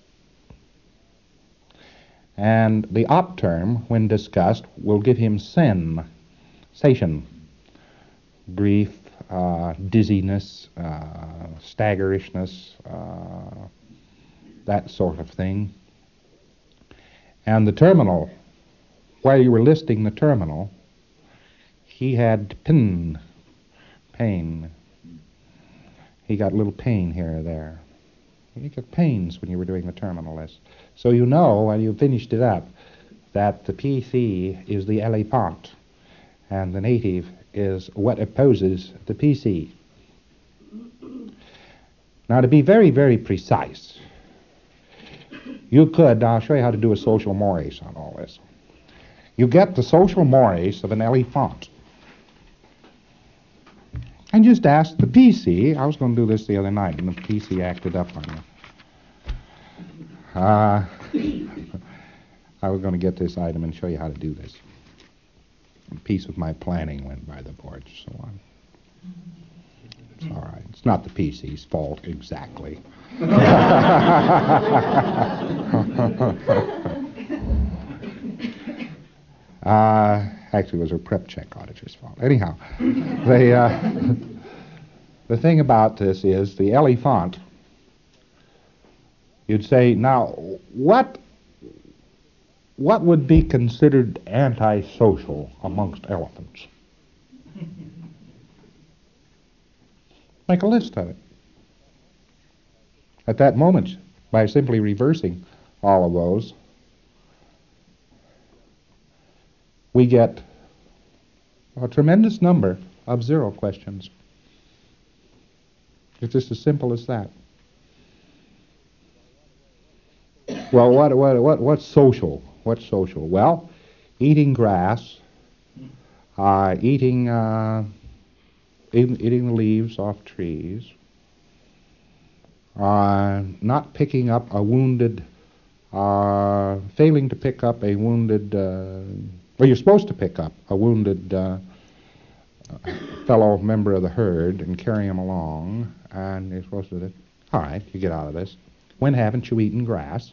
And the op term, when discussed, will give him sen, sation, grief, uh, dizziness, uh, staggerishness, uh, that sort of thing. And the terminal, while you were listing the terminal, he had pin, pain. He got a little pain here or there. You get pains when you were doing the terminal list. So you know, when you finished it up, that the P C is the Elephant, and the native is what opposes the P C. Now, to be very, very precise, you could, I'll show you how to do a social mores on all this. You get the social mores of an Elephant, and just ask the P C. I was going to do this the other night, and the P C acted up on me. Uh, I was going to get this item and show you how to do this. A piece of my planning went by the board, so on. It's all right. It's not the P C's fault exactly. uh, actually, it was a prep check auditor's fault. Anyhow, the uh, the thing about this is the Elephant. You'd say, now, what what would be considered antisocial amongst elephants? Make a list of it. At that moment, by simply reversing all of those, we get a tremendous number of zero questions. It's just as simple as that. Well, what, what, what, what's social? What's social? Well, eating grass, uh, eating, uh, eating, eating the leaves off trees, uh, not picking up a wounded, uh, failing to pick up a wounded, uh, well, you're supposed to pick up a wounded uh, fellow member of the herd and carry him along, and you're supposed to do it. All right, you get out of this. When haven't you eaten grass?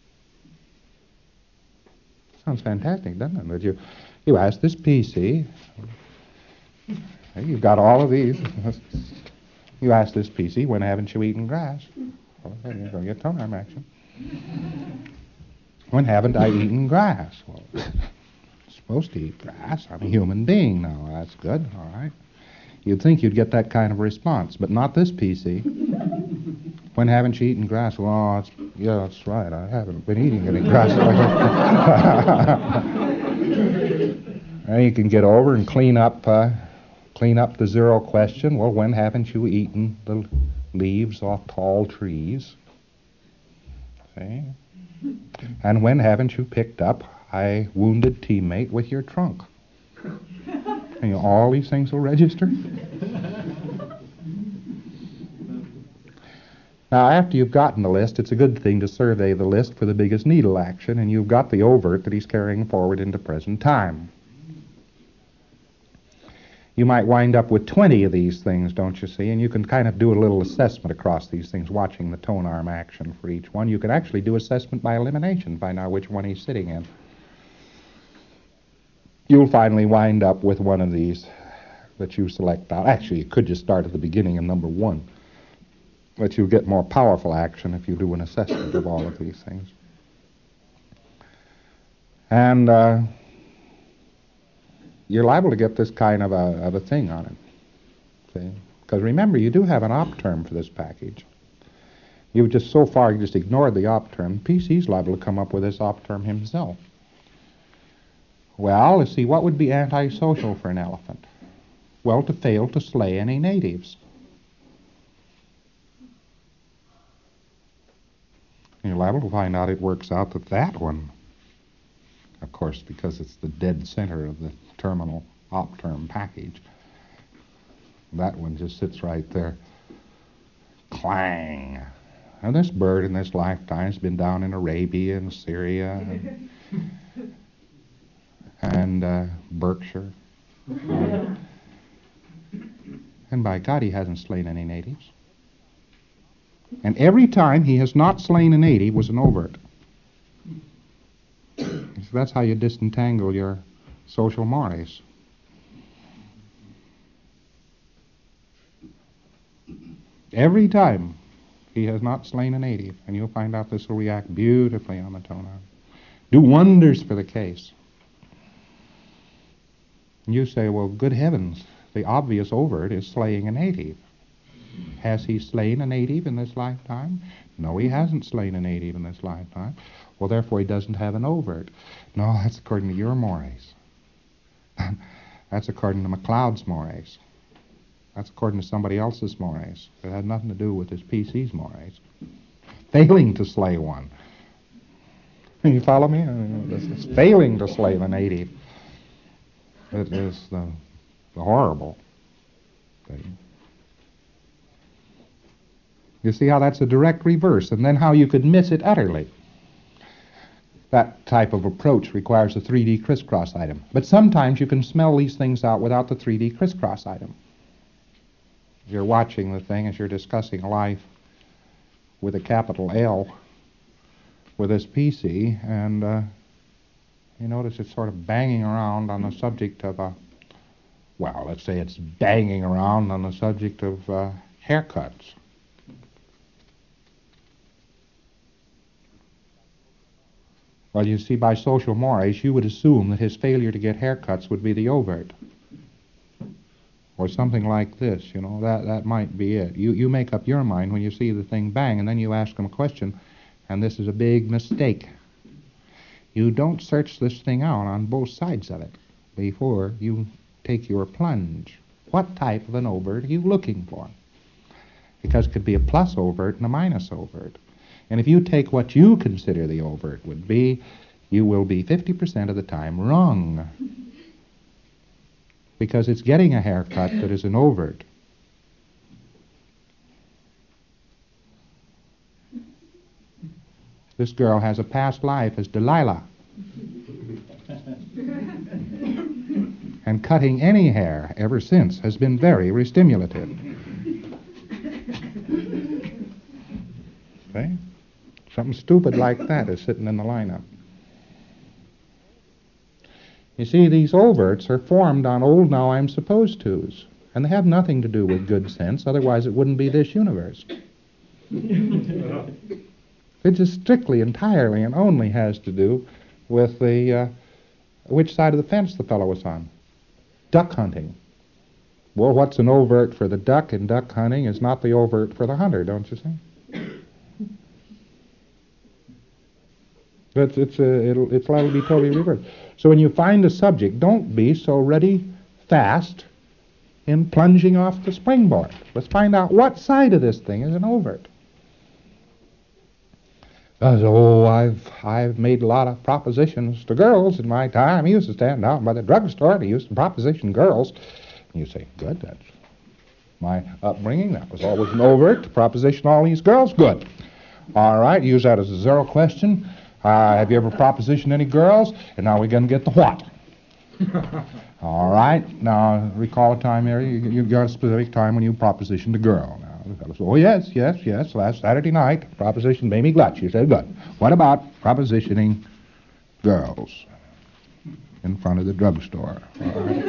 Sounds fantastic, doesn't it? That you, you ask this P C, you've got all of these. You ask this P C, when haven't you eaten grass? Well, you're going to get tone arm action. When haven't I eaten grass? Well, I'm supposed to eat grass. I'm a human being now. That's good, all right. You'd think you'd get that kind of response, but not this P C. When haven't you eaten grass? Well, it's, yeah, that's right. I haven't been eating any grass. And you can get over and clean up, uh, clean up the zero question. Well, when haven't you eaten the leaves off tall trees? See? And when haven't you picked up a wounded teammate with your trunk? And you know, all these things will register. Now, after you've gotten the list, it's a good thing to survey the list for the biggest needle action, and you've got the overt that he's carrying forward into present time. You might wind up with twenty of these things, don't you see, and you can kind of do a little assessment across these things, watching the tone arm action for each one. You can actually do assessment by elimination, find out which one he's sitting in. you'll finally wind up with one of these that you select out. Actually, you could just start at the beginning in number one, but you'll get more powerful action if you do an assessment of all of these things. And uh, you're liable to get this kind of a, of a thing on it. See? Because remember, you do have an op term for this package. You've just so far you just ignored the op term. P C's liable to come up with this op term himself. Well, let's see, what would be antisocial for an elephant? Well, to fail to slay any natives. You're liable to find out it works out that that one, of course, because it's the dead center of the terminal op term package, that one just sits right there. Clang. Now, this bird in this lifetime has been down in Arabia and Syria and, and uh, Berkshire. Uh, and by God, he hasn't slain any natives. And every time he has not slain a native was an overt. So that's how you disentangle your social mores. Every time he has not slain a native, and you'll find out this will react beautifully on the toner. Do wonders for the case. And you say, well, good heavens, the obvious overt is slaying a native. Has he slain a native in this lifetime? No, he hasn't slain a native in this lifetime. Well, therefore, he doesn't have an overt. No, that's according to your mores. That's according to MacLeod's mores. That's according to somebody else's mores. It had nothing to do with his P C's mores. Failing to slay one. You follow me? It's failing to slay the native. It is the, the horrible thing. You see how that's a direct reverse, and then how you could miss it utterly. That type of approach requires a three D crisscross item. But sometimes you can smell these things out without the three D crisscross item. You're watching the thing as you're discussing life with a capital L with this P C, and uh, you notice it's sort of banging around on the subject of a, well, let's say it's banging around on the subject of uh, haircuts. Well, you see, by social mores, you would assume that his failure to get haircuts would be the overt. Or something like this, you know, that, that might be it. You, you make up your mind when you see the thing bang, and then you ask him a question, and this is a big mistake. You don't search this thing out on both sides of it before you take your plunge. What type of an overt are you looking for? Because it could be a plus overt and a minus overt. And if you take what you consider the overt would be, you will be fifty percent of the time wrong. Because it's getting a haircut that is an overt. This girl has a past life as Delilah. And cutting any hair ever since has been very restimulative. See? Something stupid like that is sitting in the lineup. You see, these overts are formed on old now I'm supposed to's, and they have nothing to do with good sense, otherwise it wouldn't be this universe. It just strictly, entirely, and only has to do with the, uh, which side of the fence the fellow was on. Duck hunting. Well, what's an overt for the duck in duck hunting is not the overt for the hunter, don't you see? It's, it's, uh, it'll, it's liable to be totally reversed. So when you find a subject, don't be so ready, fast, in plunging off the springboard. Let's find out what side of this thing is an overt. Because, oh, I've, I've made a lot of propositions to girls in my time. I used to stand out by the drugstore and I used to proposition girls. And you say, good, that's my upbringing. That was always an overt to proposition all these girls. Good. All right, use that as a zero question. Uh, have you ever propositioned any girls? And now we're going to get the what. All right. Now, recall a time here. You, you've got a specific time when you propositioned a girl. Now, the fellow says, oh, yes, yes, yes. Last Saturday night, proposition Mamie Glutch. You said, good. What about propositioning girls? in front of the drugstore. All right?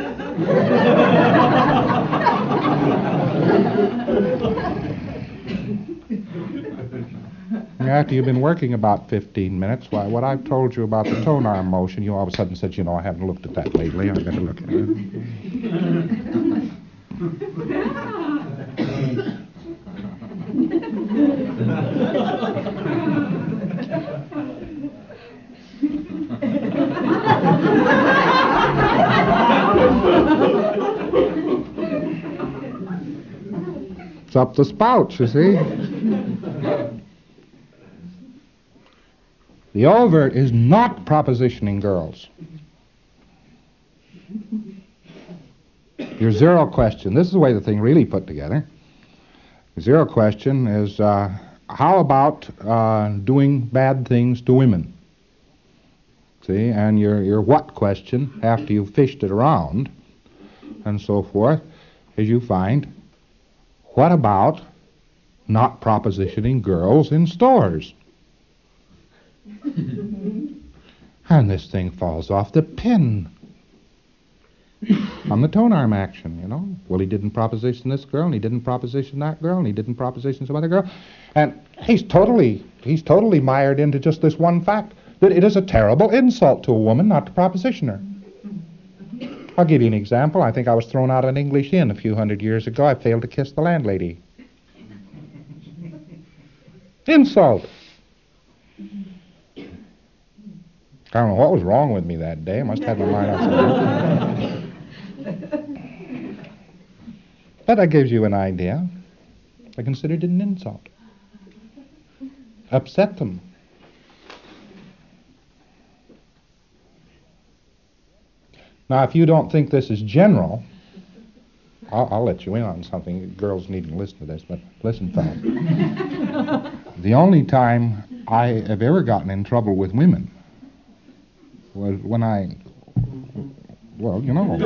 After you've been working about fifteen minutes, why, what I've told you about the tone arm motion, you all of a sudden said, you know, I haven't looked at that lately. I've got to look at it. It's up the spout, you see. The overt is not propositioning girls. Your zero question, this is the way the thing really put together. The zero question is, uh, how about uh, doing bad things to women? See, and your, your what question, after you've fished it around and so forth, is you find, what about not propositioning girls in stores? And this thing falls off the pin on the tone arm action, you know. Well, he didn't proposition this girl, and he didn't proposition that girl, and he didn't proposition some other girl. And he's totally, he's totally mired into just this one fact, that it is a terrible insult to a woman not to proposition her. I'll give you an example. I think I was thrown out of an English inn a few hundred years ago. I failed to kiss the landlady. Insult. I don't know what was wrong with me that day. I must have my mind off something. But that gives you an idea. I considered it an insult. Upset them. Now, if you don't think this is general, I'll, I'll let you in on something. Girls needn't listen to this, but listen, fellas. The only time I have ever gotten in trouble with women was when I, well, you know.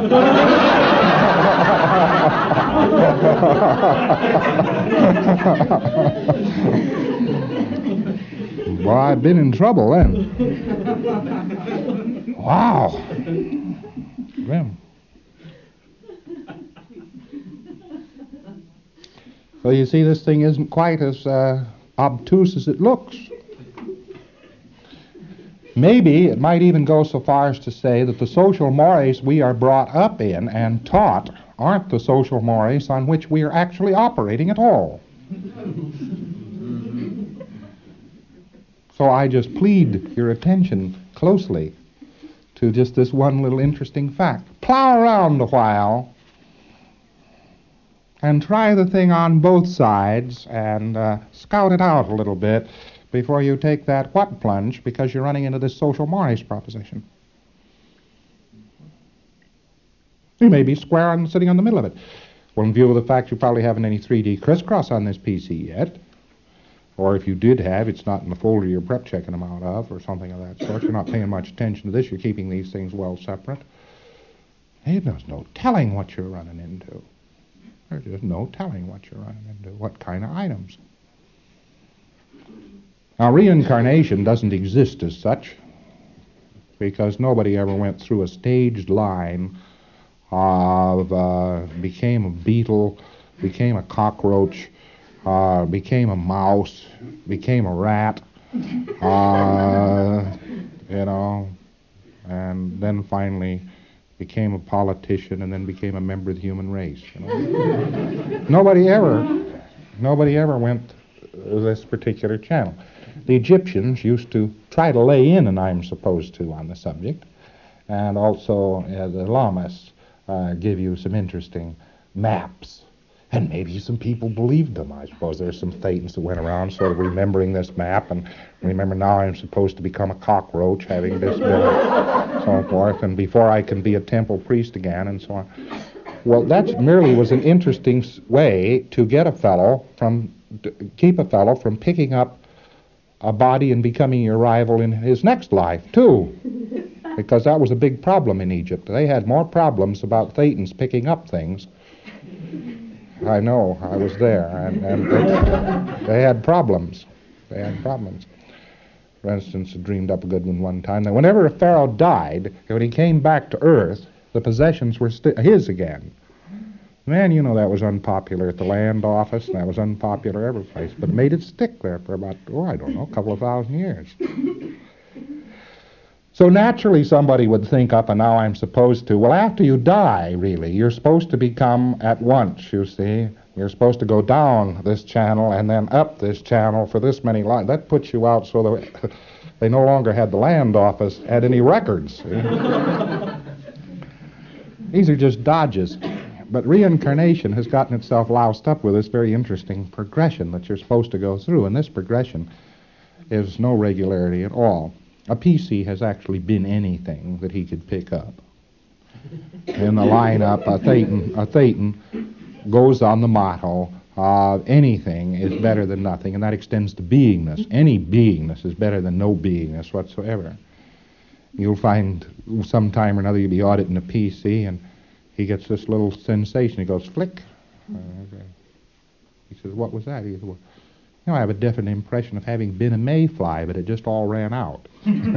Well, I've been in trouble then. Wow. Grim. So you see, this thing isn't quite as uh, obtuse as it looks. Maybe it might even go so far as to say that the social mores we are brought up in and taught aren't the social mores on which we are actually operating at all. So I just plead your attention closely to just this one little interesting fact. Plow around a while and try the thing on both sides and uh, scout it out a little bit before you take that what plunge, because you're running into this social mores proposition. You may be square on sitting on the middle of it. Well, in view of the fact you probably haven't any three D crisscross on this P C yet, or if you did have, it's not in the folder you're prep checking them out of, or something of that sort. You're not paying much attention to this. You're keeping these things well separate. Hey, there's no telling what you're running into. There's just no telling what you're running into, what kind of items. Now, reincarnation doesn't exist as such, because nobody ever went through a staged line of uh, became a beetle, became a cockroach, uh, became a mouse, became a rat, uh, you know, and then finally became a politician, and then became a member of the human race. You know? nobody ever, nobody ever went this particular channel. The Egyptians used to try to lay in an I'm supposed to on the subject, and also uh, the Lamas uh, give you some interesting maps, and maybe some people believed them. I suppose there's some Thetans that went around sort of remembering this map, and remember now I'm supposed to become a cockroach, having this bill, and so forth, and before I can be a temple priest again, and so on. Well, that merely was an interesting way to get a fellow from, to keep a fellow from picking up a body and becoming your rival in his next life, too. Because that was a big problem in Egypt. They had more problems about Thetans picking up things. I know, I was there, and, and they, they had problems. They had problems. for instance, dreamed up a good one one time, that whenever a pharaoh died, when he came back to Earth, the possessions were sti- his again. Man, you know that was unpopular at the land office, and that was unpopular every place, but made it stick there for about, oh, I don't know, a couple of thousand years. So naturally somebody would think up, and now I'm supposed to, well, after you die, really, you're supposed to become at once, you see. You're supposed to go down this channel and then up this channel for this many lines. That puts you out so that they no longer had the land office had any records. These are just dodges. But reincarnation has gotten itself loused up with this very interesting progression that you're supposed to go through, and this progression is no regularity at all. A P C has actually been anything that he could pick up. In the lineup, a Thetan, a Thetan goes on the motto, uh, anything is better than nothing, and that extends to beingness. Any beingness is better than no beingness whatsoever. You'll find sometime or another you'll be auditing a P C, and he gets this little sensation. He goes, flick. Uh, he says, what was that? He says, well, you know, I have a definite impression of having been a mayfly, but it just all ran out.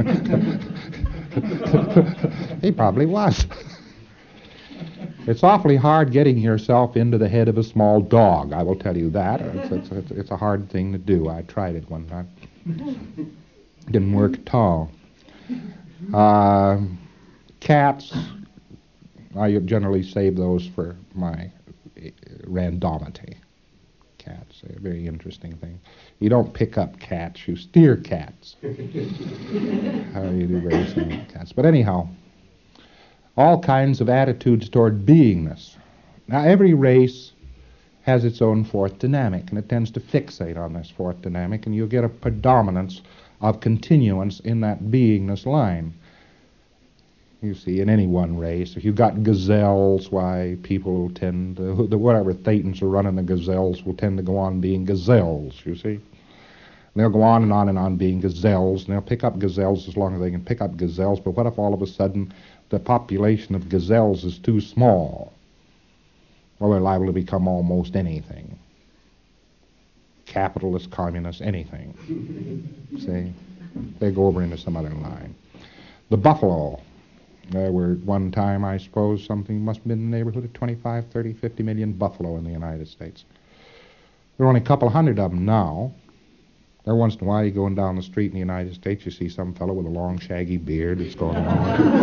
He probably was. It's awfully hard getting yourself into the head of a small dog, I will tell you that. It's, it's, it's, it's a hard thing to do. I tried it one time. Didn't work at all. Uh, cats, I generally save those for my randomity. Cats, they're a very interesting thing. You don't pick up cats, you steer cats. How you do various things with cats. But anyhow, all kinds of attitudes toward beingness. Now, every race has its own fourth dynamic, and it tends to fixate on this fourth dynamic, and you'll get a predominance of continuance in that beingness line. You see, in any one race, if you've got gazelles, why people tend to, the whatever Thetans are running the gazelles will tend to go on being gazelles, you see. And they'll go on and on and on being gazelles, and they'll pick up gazelles as long as they can pick up gazelles, but what if all of a sudden the population of gazelles is too small? Well, they're liable to become almost anything. Capitalist, communist, anything. See? They go over into some other line. The buffalo. There were, at one time, I suppose, something must have been in the neighborhood of twenty-five, thirty, fifty million buffalo in the United States. There are only a couple hundred of them now. Every once in a while, you're going down the street in the United States, you see some fellow with a long, shaggy beard that's going along.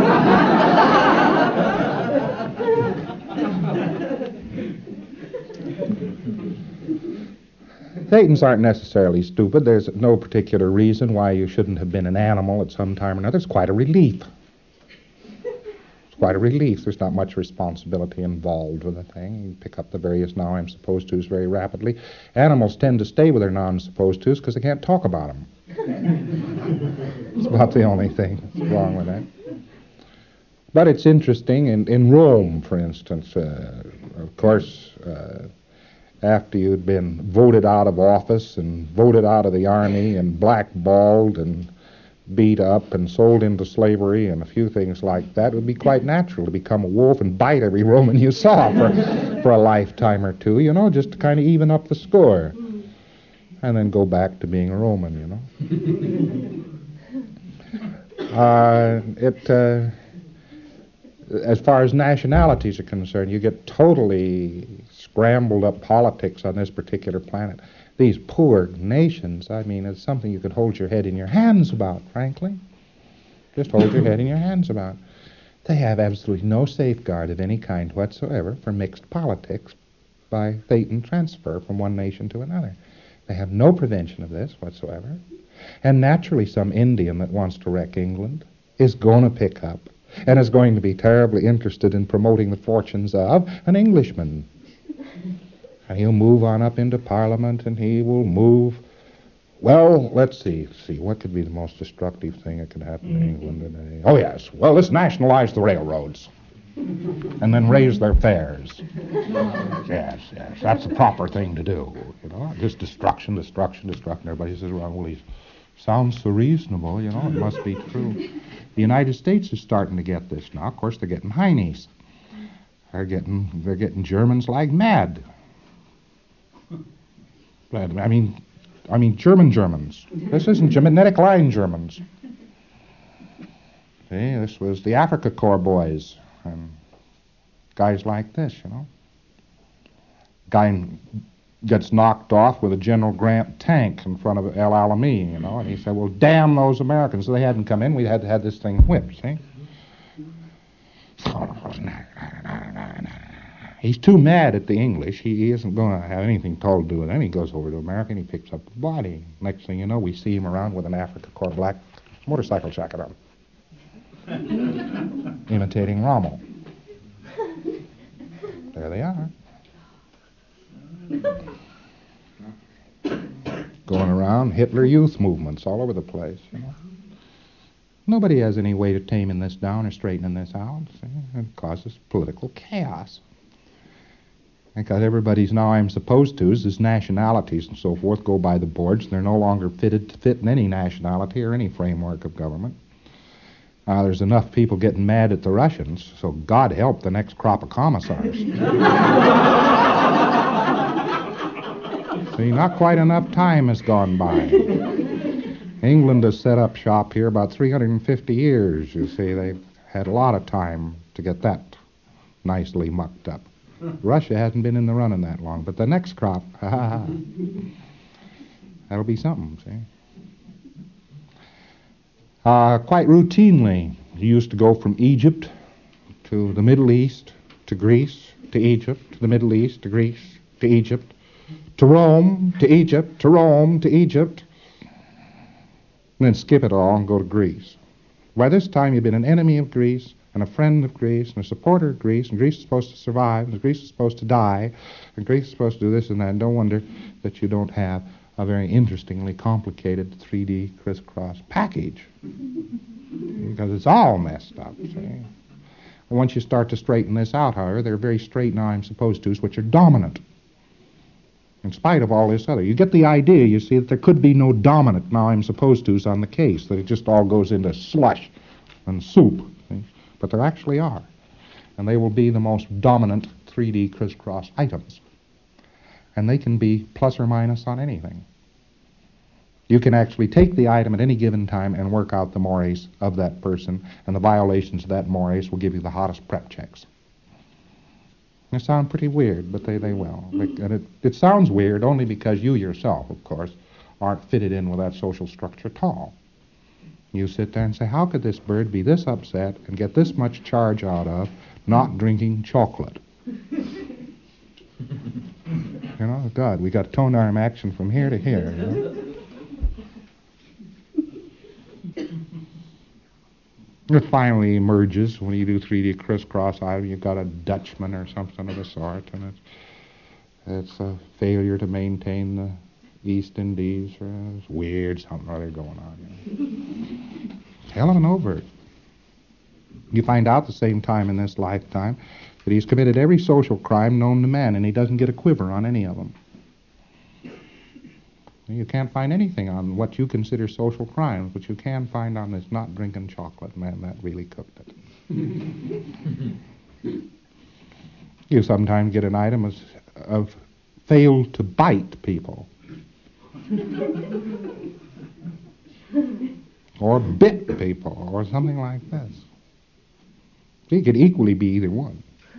Thetans aren't necessarily stupid. There's no particular reason why you shouldn't have been an animal at some time or another. It's quite a relief. It's quite a relief. There's not much responsibility involved with the thing. You pick up the various now I'm supposed to's very rapidly. Animals tend to stay with their non-supposed to's because they can't talk about them. It's about the only thing that's wrong with that. But it's interesting. In, in Rome, for instance, uh, of course, uh, after you'd been voted out of office and voted out of the army and blackballed and beat up and sold into slavery and a few things like that, it would be quite natural to become a wolf and bite every Roman you saw for, for a lifetime or two, you know, just to kind of even up the score. And then go back to being a Roman, you know. uh, it, uh, as far as nationalities are concerned, you get totally scrambled up politics on this particular planet. These poor nations, I mean, it's something you could hold your head in your hands about, frankly. Just hold your head in your hands about. They have absolutely no safeguard of any kind whatsoever for mixed politics by Thetan transfer from one nation to another. They have no prevention of this whatsoever. And naturally, some Indian that wants to wreck England is going to pick up and is going to be terribly interested in promoting the fortunes of an Englishman. And he'll move on up into Parliament, and he will move. Well, let's see. Let's see. What could be the most destructive thing that could happen in England today? Oh, yes. Well, let's nationalize the railroads and then raise their fares. Yes, yes. That's the proper thing to do. You know, just destruction, destruction, destruction. Everybody says, well, well, he sounds so reasonable. You know, it must be true. The United States is starting to get this now. Of course, they're getting heinies. They're getting, they're getting Germans like mad. I mean, I mean German Germans. This isn't genetic line Germans. See, this was the Africa Corps boys and guys like this, you know. Guy gets knocked off with a General Grant tank in front of El Alamein, you know, and he said, well, damn those Americans. So they hadn't come in. We had to have this thing whipped, see? He's too mad at the English. He, he isn't going to have anything at all to do with them. He goes over to America and he picks up the body. Next thing you know, we see him around with an Africa Corps black motorcycle jacket on, imitating Rommel. There they are. Going around Hitler Youth movements all over the place, you know. Nobody has any way of taming this down or straightening this out. See? It causes political chaos. Because everybody's now I'm supposed to, is nationalities and so forth, go by the boards, and they're no longer fitted to fit in any nationality or any framework of government. Uh, there's enough people getting mad at the Russians, so God help the next crop of commissars. See, not quite enough time has gone by. England has set up shop here about three hundred fifty years, you see. They've had a lot of time to get that nicely mucked up. Russia hasn't been in the running that long, but the next crop, ha ha ha, that'll be something, see. Uh, quite routinely, you used to go from Egypt to the Middle East, to Greece, to Egypt, to the Middle East, to Greece, to Egypt, to Rome, to Egypt, to Rome, to Egypt, and then skip it all and go to Greece. By this time, you've been an enemy of Greece, and a friend of Greece, and a supporter of Greece, and Greece is supposed to survive, and Greece is supposed to die, and Greece is supposed to do this and that, and don't wonder that you don't have a very interestingly complicated three D crisscross package. Because it's all messed up, see? And once you start to straighten this out, however, there are very straight now I'm supposed to's which are dominant. In spite of all this other. You get the idea, you see, that there could be no dominant now I'm supposed to's on the case, that it just all goes into slush and soup. See? But there actually are. And they will be the most dominant three D crisscross items. And they can be plus or minus on anything. You can actually take the item at any given time and work out the mores of that person, and the violations of that mores will give you the hottest prep checks. They sound pretty weird, but they, they will. And it, it sounds weird only because you yourself, of course, aren't fitted in with that social structure at all. You sit there and say, how could this bird be this upset and get this much charge out of not drinking chocolate? You know, God, we got tone arm action from here to here, you know? It finally emerges when you do three D crisscross item. You've got a Dutchman or something of the sort, and it's, it's a failure to maintain the East Indies. Or it's weird, something or other going on. You know? Hell of an overt. You find out the same time in this lifetime that he's committed every social crime known to man, and he doesn't get a quiver on any of them. You can't find anything on what you consider social crimes, but you can find on this not drinking chocolate. Man, that really cooked it. You sometimes get an item of, of failed to bite people. Or bit people, or something like this. See, it could equally be either one.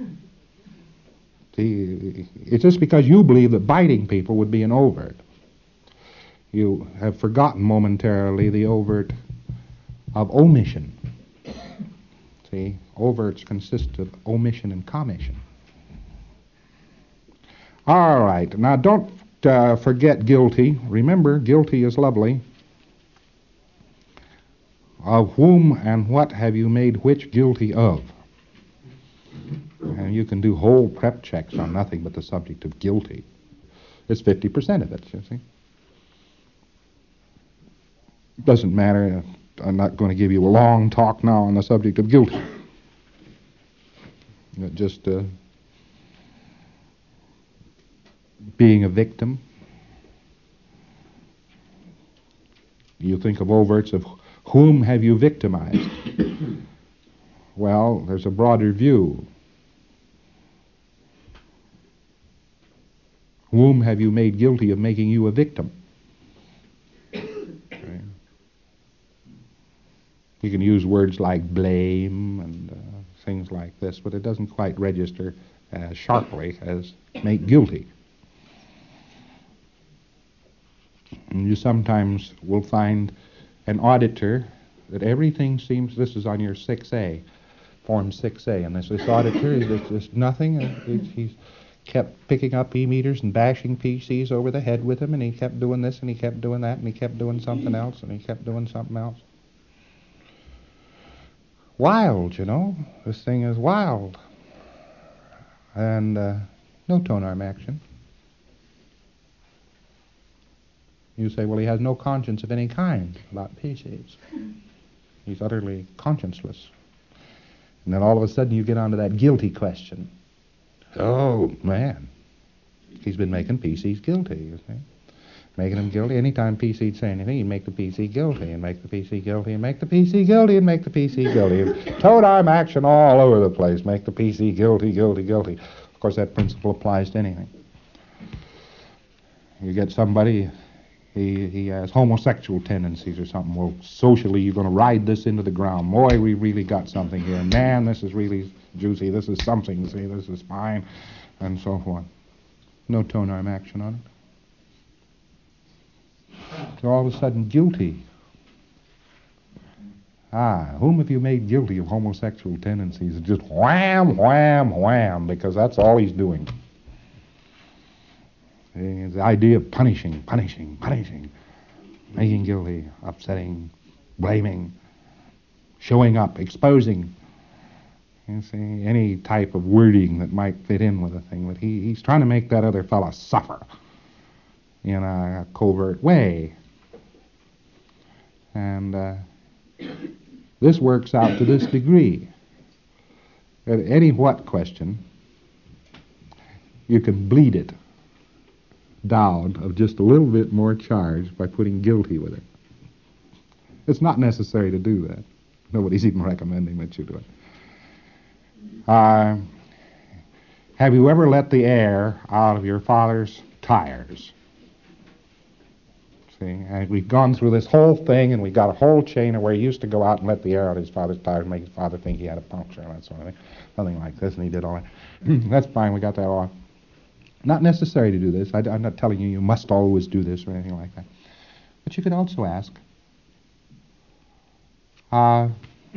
See, it's just because you believe that biting people would be an overt. You have forgotten momentarily the overt of omission. See, overts consist of omission and commission. All right, now don't uh, forget guilty. Remember, guilty is lovely. Of whom and what have you made which guilty of? And you can do whole prep checks on nothing but the subject of guilty. It's fifty percent of it, you see. Doesn't matter. I'm not going to give you a long talk now on the subject of guilty. Just uh, being a victim. You think of overts of whom have you victimized? Well, there's a broader view. Whom have you made guilty of making you a victim? You can use words like blame and uh, things like this, but it doesn't quite register as sharply as make guilty. And you sometimes will find an auditor that everything seems, this is on your six A, Form six A, and this, this auditor is just, just nothing. Uh, he's, he's kept picking up e-meters and bashing P Cs over the head with them, and he kept doing this, and he kept doing that, and he kept doing something else, and he kept doing something else. Wild, you know. This thing is wild. And uh, no tone arm action. You say, well, he has no conscience of any kind about P Cs. He's utterly conscienceless. And then all of a sudden you get onto that guilty question. Oh, man. He's been making P Cs guilty, you see. Making them guilty. Anytime P C'd say anything, he'd make the P C guilty, and make the P C guilty, and make the P C guilty, and make the P C guilty. Tone arm action all over the place. Make the P C guilty, guilty, guilty. Of course, that principle applies to anything. You get somebody, he, he has homosexual tendencies or something. Well, socially, you're going to ride this into the ground. Boy, we really got something here. Man, this is really juicy. This is something. See, this is fine, and so forth. No tone arm action on it. So all of a sudden, guilty. Ah, whom have you made guilty of homosexual tendencies? Just wham, wham, wham, because that's all he's doing. It's the idea of punishing, punishing, punishing, making guilty, upsetting, blaming, showing up, exposing. You see, any type of wording that might fit in with a thing. But he, he's trying to make that other fella suffer in a covert way. And uh, this works out to this degree. At any what question, you can bleed it down of just a little bit more charge by putting guilty with it. It's not necessary to do that. Nobody's even recommending that you do it. Uh, have you ever let the air out of your father's tires? See, and we've gone through this whole thing, and we got a whole chain of where he used to go out and let the air out of his father's tires and make his father think he had a puncture and that sort of thing. Something like this, and he did all that. That's fine, we got that all. Not necessary to do this. I, I'm not telling you you must always do this or anything like that. But you could also ask, uh,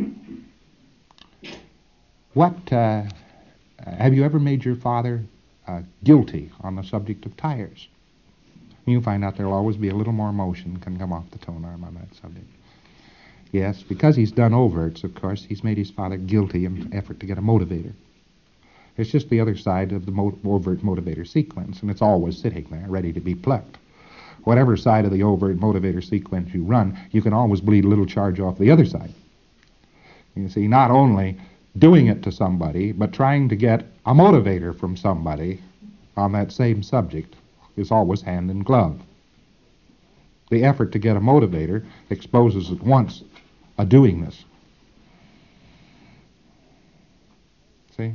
what, uh, have you ever made your father uh, guilty on the subject of tires? You find out there'll always be a little more motion can come off the tone arm on that subject. Yes, because he's done overts, of course, he's made his father guilty in an effort to get a motivator. It's just the other side of the mo- overt motivator sequence, and it's always sitting there, ready to be plucked. Whatever side of the overt motivator sequence you run, you can always bleed a little charge off the other side. You see, not only doing it to somebody, but trying to get a motivator from somebody on that same subject is always hand in glove. The effort to get a motivator exposes at once a doingness. See?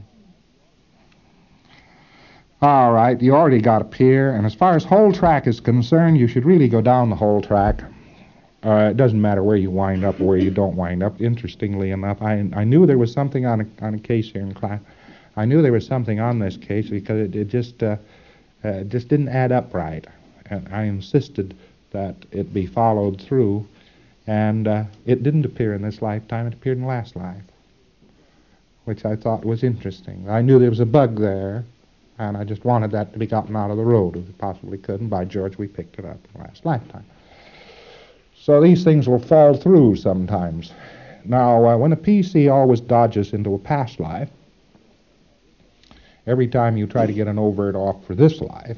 All right, you already got a pier, and as far as whole track is concerned, you should really go down the whole track. Uh, it doesn't matter where you wind up or where you don't wind up. Interestingly enough, I, I knew there was something on a, on a case here in class. I knew there was something on this case because it, it just... Uh, Uh, it just didn't add up right, and I insisted that it be followed through, and uh, it didn't appear in this lifetime, it appeared in last life, which I thought was interesting. I knew there was a bug there, and I just wanted that to be gotten out of the road if it possibly could, and by George, we picked it up in last lifetime. So these things will fall through sometimes. Now, uh, when a P C always dodges into a past life, every time you try to get an overt off for this life,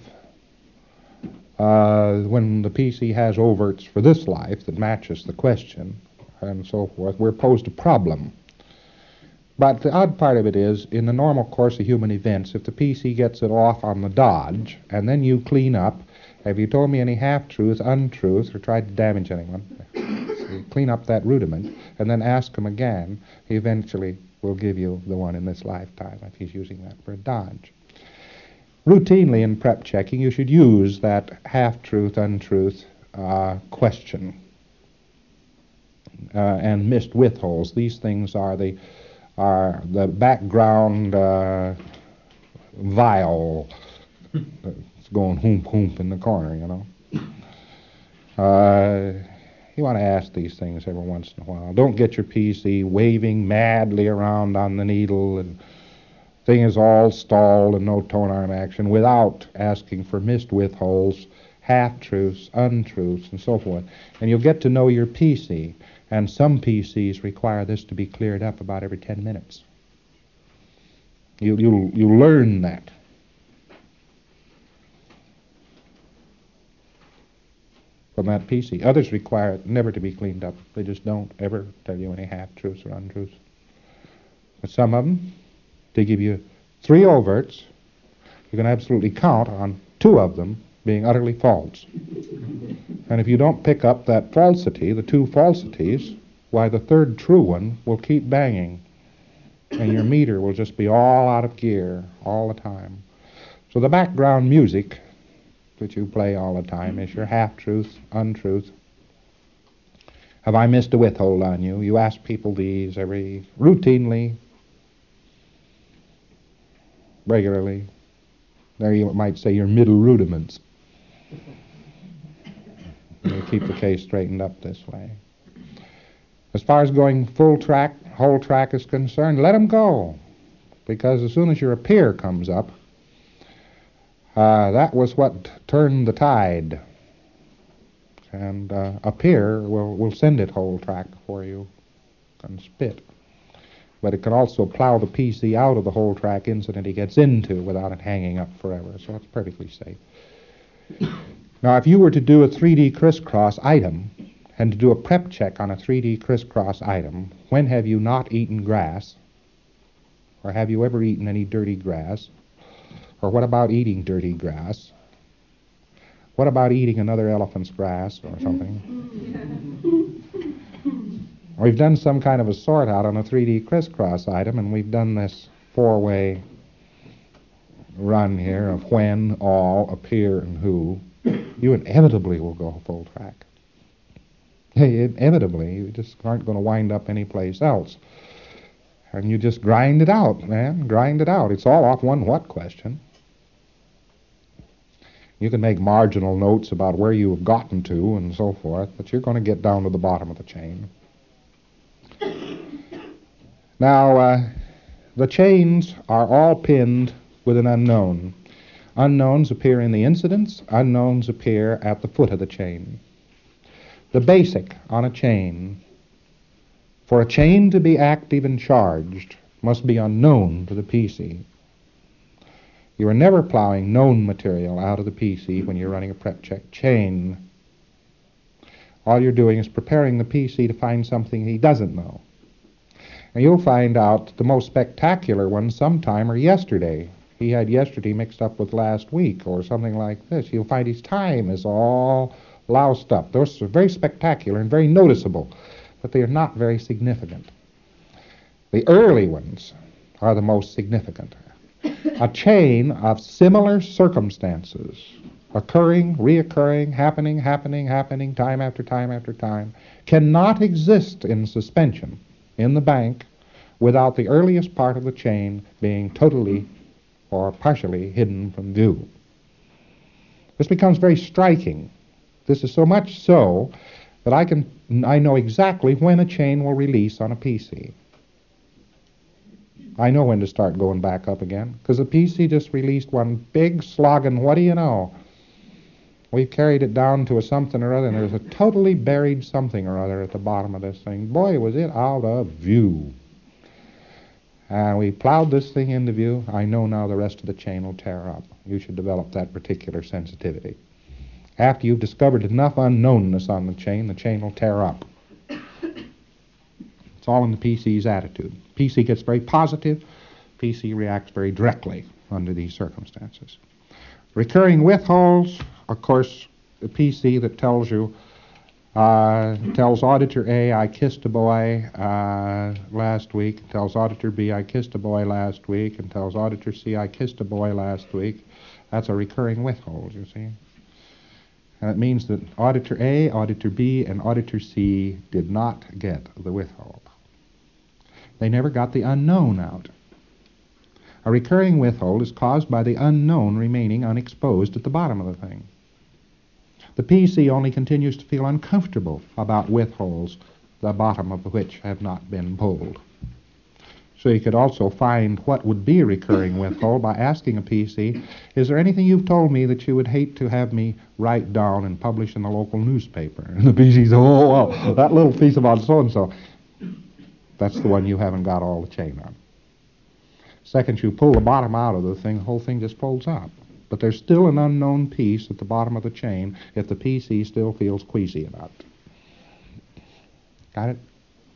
uh, when the P C has overts for this life that matches the question, and so forth, we're posed a problem. But the odd part of it is, in the normal course of human events, if the P C gets it off on the dodge, and then you clean up, have you told me any half-truth, untruth, or tried to damage anyone? So you clean up that rudiment, and then ask him again, he eventually will give you the one in this lifetime if he's using that for a dodge. Routinely in prep checking, you should use that half-truth, untruth uh, question. uh, and missed withholds. These things are the are the background uh, viol that's going hoomp hoomp in the corner, you know. Uh, you want to ask these things every once in a while. Don't get your P C waving madly around on the needle and thing is all stalled and no tone arm action without asking for missed withholds, half-truths, untruths, and so forth. And you'll get to know your P C. And some P Cs require this to be cleared up about every ten minutes. You, you'll, you'll learn that. From that P C. Others require it never to be cleaned up. They just don't ever tell you any half-truths or untruths. But some of them, they give you three overts. You can absolutely count on two of them being utterly false. And if you don't pick up that falsity, the two falsities, why the third true one will keep banging. And your meter will just be all out of gear all the time. So the background music that you play all the time is your half-truth, untruth. Have I missed a withhold on you? You ask people these every, routinely, regularly. There you might say your middle rudiments. You keep the case straightened up this way. As far as going full track, whole track is concerned, let them go. Because as soon as your appear comes up, uh, that was what turned the tide. And uh, appear will, will send it whole track for you and spit. But it can also plow the P C out of the whole track incident he gets into without it hanging up forever. So it's perfectly safe. Now, if you were to do a three D crisscross item and to do a prep check on a three D crisscross item, when have you not eaten grass? Or have you ever eaten any dirty grass? Or what about eating dirty grass? What about eating another elephant's grass or something? We've done some kind of a sort out on a three D crisscross item, and we've done this four-way run here of when, all, appear, and who. You inevitably will go full track. Inevitably. You just aren't going to wind up anyplace else. And you just grind it out, man. Grind it out. It's all off one what question. You can make marginal notes about where you have gotten to and so forth, but you're going to get down to the bottom of the chain. Now, uh, the chains are all pinned with an unknown. Unknowns appear in the incidents. Unknowns appear at the foot of the chain. The basic on a chain, for a chain to be active and charged, must be unknown to the P C. You are never plowing known material out of the P C when you're running a prep check chain. All you're doing is preparing the P C to find something he doesn't know. And you'll find out the most spectacular ones sometime are yesterday. He had yesterday mixed up with last week or something like this. You'll find his time is all loused up. Those are very spectacular and very noticeable, but they are not very significant. The early ones are the most significant. A chain of similar circumstances occurring, reoccurring, happening, happening, happening, time after time after time, cannot exist in suspension in the bank without the earliest part of the chain being totally or partially hidden from view. This becomes very striking. This is so much so that I can I know exactly when a chain will release on a P C. I know when to start going back up again, because the P C just released one big slogging, what do you know? We've carried it down to a something or other, and there's a totally buried something or other at the bottom of this thing. Boy, was it out of view. And we plowed this thing into view. I know now the rest of the chain will tear up. You should develop that particular sensitivity. After you've discovered enough unknownness on the chain, the chain will tear up. It's all in the P C's attitude. P C gets very positive. P C reacts very directly under these circumstances. Recurring withholds, of course, the P C that tells you, uh, tells Auditor A, I kissed a boy uh, last week, tells Auditor B, I kissed a boy last week, and tells Auditor C, I kissed a boy last week. That's a recurring withhold, you see. And it means that Auditor A, Auditor B, and Auditor C did not get the withhold. They never got the unknown out. A recurring withhold is caused by the unknown remaining unexposed at the bottom of the thing. The P C only continues to feel uncomfortable about withholds, the bottom of which have not been pulled. So you could also find what would be a recurring withhold by asking a P C, is there anything you've told me that you would hate to have me write down and publish in the local newspaper? And the P C says, oh, well, that little piece about so-and-so, that's the one you haven't got all the chain on. Second you pull the bottom out of the thing, the whole thing just folds up. But there's still an unknown piece at the bottom of the chain if the P C still feels queasy about it. Got it?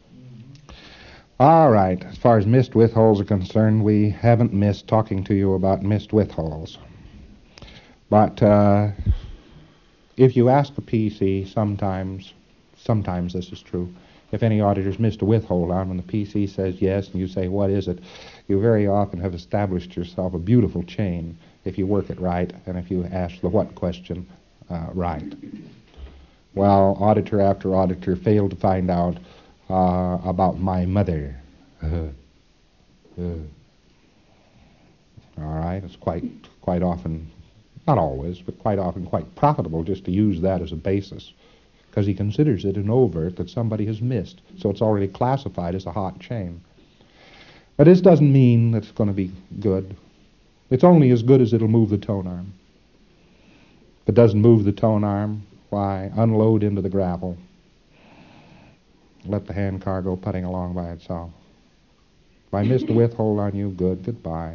All right, as far as missed withholds are concerned, we haven't missed talking to you about missed withholds. But uh, if you ask a P C sometimes, sometimes this is true, if any auditor's missed a withhold on, when the P C says yes and you say, what is it, you very often have established yourself a beautiful chain if you work it right and if you ask the what question uh, right. Well, auditor after auditor failed to find out uh, about my mother. Uh, uh. All right, it's quite, quite often, not always, but quite often quite profitable just to use that as a basis, because he considers it an overt that somebody has missed, so it's already classified as a hot chain. But this doesn't mean that it's going to be good. It's only as good as it'll move the tone arm. If it doesn't move the tone arm, why, unload into the gravel. Let the handcar go putting along by itself. If I missed a withhold on you, good, goodbye.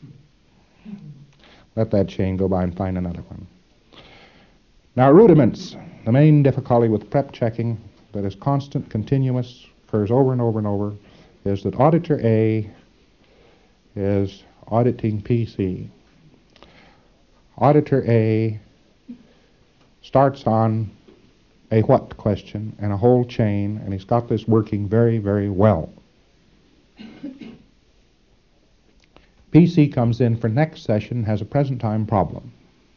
Let that chain go by and find another one. Now, rudiments. The main difficulty with prep checking that is constant, continuous, occurs over and over and over, is that Auditor A is auditing P C. Auditor A starts on a what question and a whole chain, and he's got this working very, very well. P C comes in for next session, has a present time problem.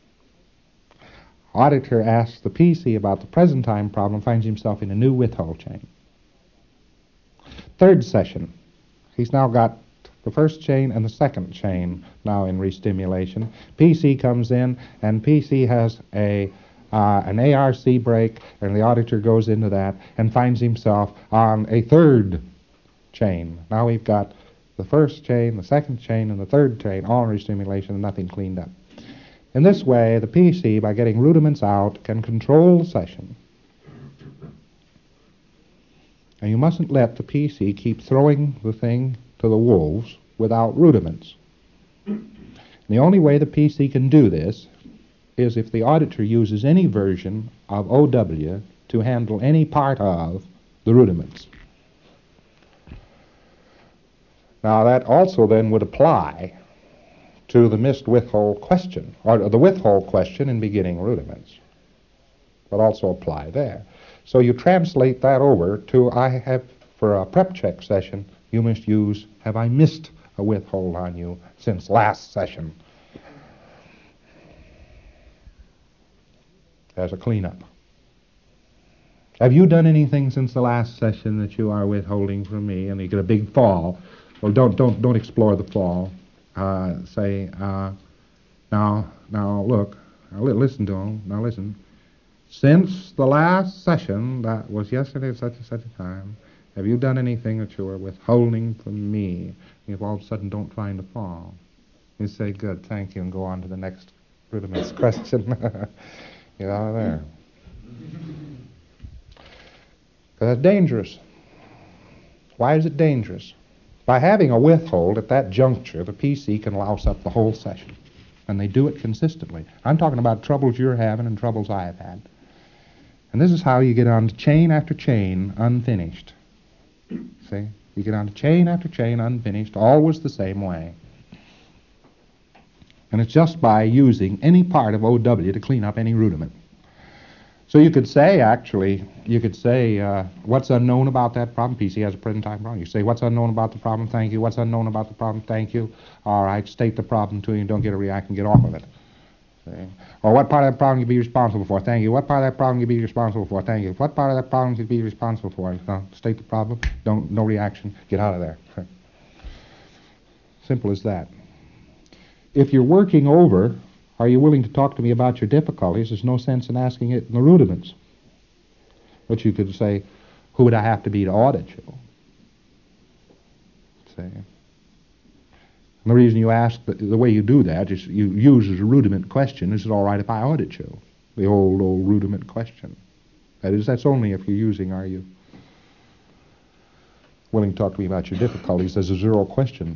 Auditor asks the P C about the present time problem, finds himself in a new withhold chain. Third session, he's now got the first chain and the second chain now in restimulation. P C comes in, and P C has a uh, an A R C break, and the auditor goes into that and finds himself on a third chain. Now we've got the first chain, the second chain, and the third chain all in restimulation and nothing cleaned up. In this way, the P C, by getting rudiments out, can control the session. And you mustn't let the P C keep throwing the thing to the wolves without rudiments. And the only way the P C can do this is if the auditor uses any version of O W to handle any part of the rudiments. Now that also then would apply to the missed withhold question, or the withhold question in beginning rudiments, but also apply there. So you translate that over to, I have, for a prep check session, you must use, have I missed a withhold on you since last session? As a cleanup. Have you done anything since the last session that you are withholding from me? And you get a big fall. Well, don't don't don't explore the fall. Uh, say, uh, now now look, now li- listen to him. Now listen. Since the last session, that was yesterday at such and such a time, have you done anything that you were withholding from me? If all of a sudden don't find a fall, you say, good, thank you, and go on to the next rudiments question. Get out of there. Because that's dangerous. Why is it dangerous? By having a withhold at that juncture, the P C can louse up the whole session. And they do it consistently. I'm talking about troubles you're having and troubles I have had. And this is how you get on to chain after chain unfinished. See? You get on to chain after chain unfinished, always the same way. And it's just by using any part of O W to clean up any rudiment. So you could say, actually, you could say, uh, what's unknown about that problem? P C has a present time problem. You say, what's unknown about the problem? Thank you. What's unknown about the problem? Thank you. All right, state the problem to you. Don't get a react and get off of it. See? Or what part of that problem you be responsible for? Thank you. What part of that problem you be responsible for? Thank you. What part of that problem you be responsible for? No, state the problem. Don't. No reaction. Get out of there. Simple as that. If you're working over, are you willing to talk to me about your difficulties? There's no sense in asking it in the rudiments. But you could say, who would I have to be to audit you? Say. And the reason you ask, the, the way you do that is you use as a rudiment question, is it all right if I audit you? The old, old rudiment question. That is, that's only if you're using, are you willing to talk to me about your difficulties as a zero question.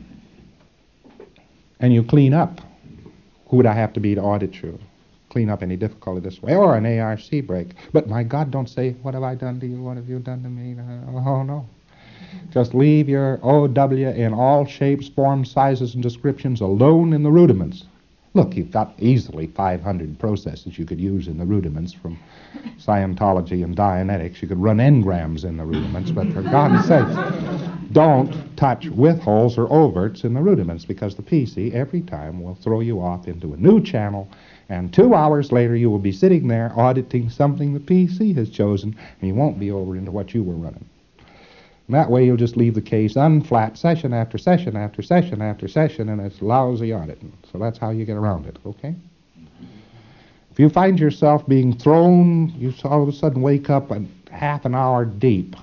And you clean up. Who would I have to be to audit you? Clean up any difficulty this way. Or an A R C break. But my God, don't say, what have I done to you? What have you done to me? Oh, no. Just leave your O W in all shapes, forms, sizes, and descriptions alone in the rudiments. Look, you've got easily five hundred processes you could use in the rudiments from Scientology and Dianetics. You could run engrams in the rudiments, but for God's sake, don't touch withholds or overts in the rudiments, because the P C every time will throw you off into a new channel, and two hours later you will be sitting there auditing something the P C has chosen, and you won't be over into what you were running. And that way you'll just leave the case unflat session after session after session after session, and it's lousy auditing. So that's how you get around it, okay? If you find yourself being thrown, you all of a sudden wake up a half an hour deep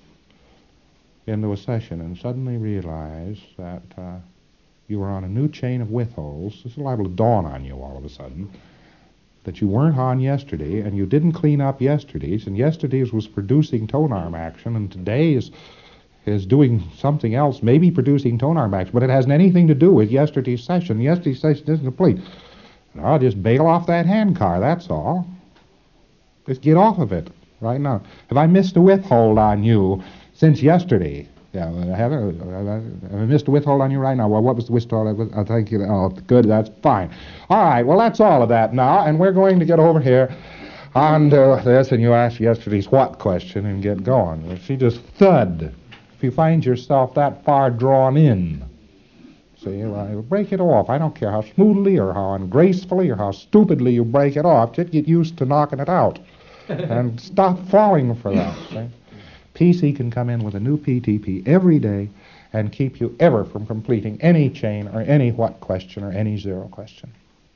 into a session and suddenly realize that uh, you are on a new chain of withholds. This is liable to dawn on you all of a sudden that you weren't on yesterday, and you didn't clean up yesterday's, and yesterday's was producing tone arm action, and today's is doing something else, maybe producing tone arm action, but it hasn't anything to do with yesterday's session. Yesterday's session isn't complete. And I'll just bail off that hand car, that's all. Just get off of it right now. Have I missed a withhold on you since yesterday? Yeah, I have I missed a withhold on you right now. Well, what was the withhold? I thank you. Oh, good, that's fine. All right, well, that's all of that now, and we're going to get over here onto this, and you ask yesterday's what question and get going. If you just thud, if you find yourself that far drawn in, see, well, break it off. I don't care how smoothly or how ungracefully or how stupidly you break it off. Just get used to knocking it out and stop falling for that. See? P C can come in with a new P T P every day and keep you ever from completing any chain or any what question or any zero question.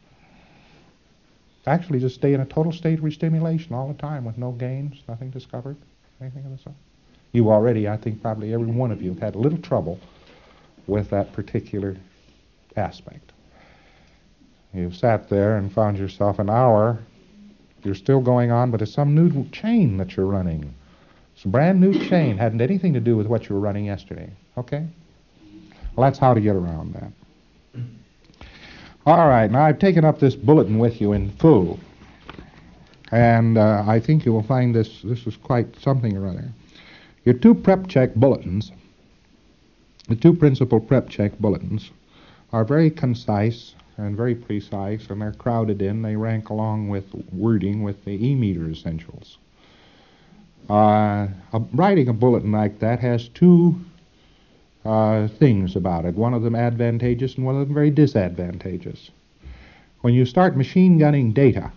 Actually, just stay in a total state of restimulation all the time with no gains, nothing discovered, anything of the sort. You already, I think probably every one of you have had a little trouble with that particular aspect. You've sat there and found yourself an hour, you're still going on, but it's some new chain that you're running. It's a brand new chain, hadn't anything to do with what you were running yesterday, okay? Well, that's how to get around that. All right, now I've taken up this bulletin with you in full, and uh, I think you will find this, this is quite something or other. Your two prep check bulletins, the two principal prep check bulletins, are very concise and very precise, and they're crowded in. They rank along with wording with the E-meter essentials. Uh, a, writing a bulletin like that has two uh, things about it, one of them advantageous and one of them very disadvantageous. When you start machine gunning data,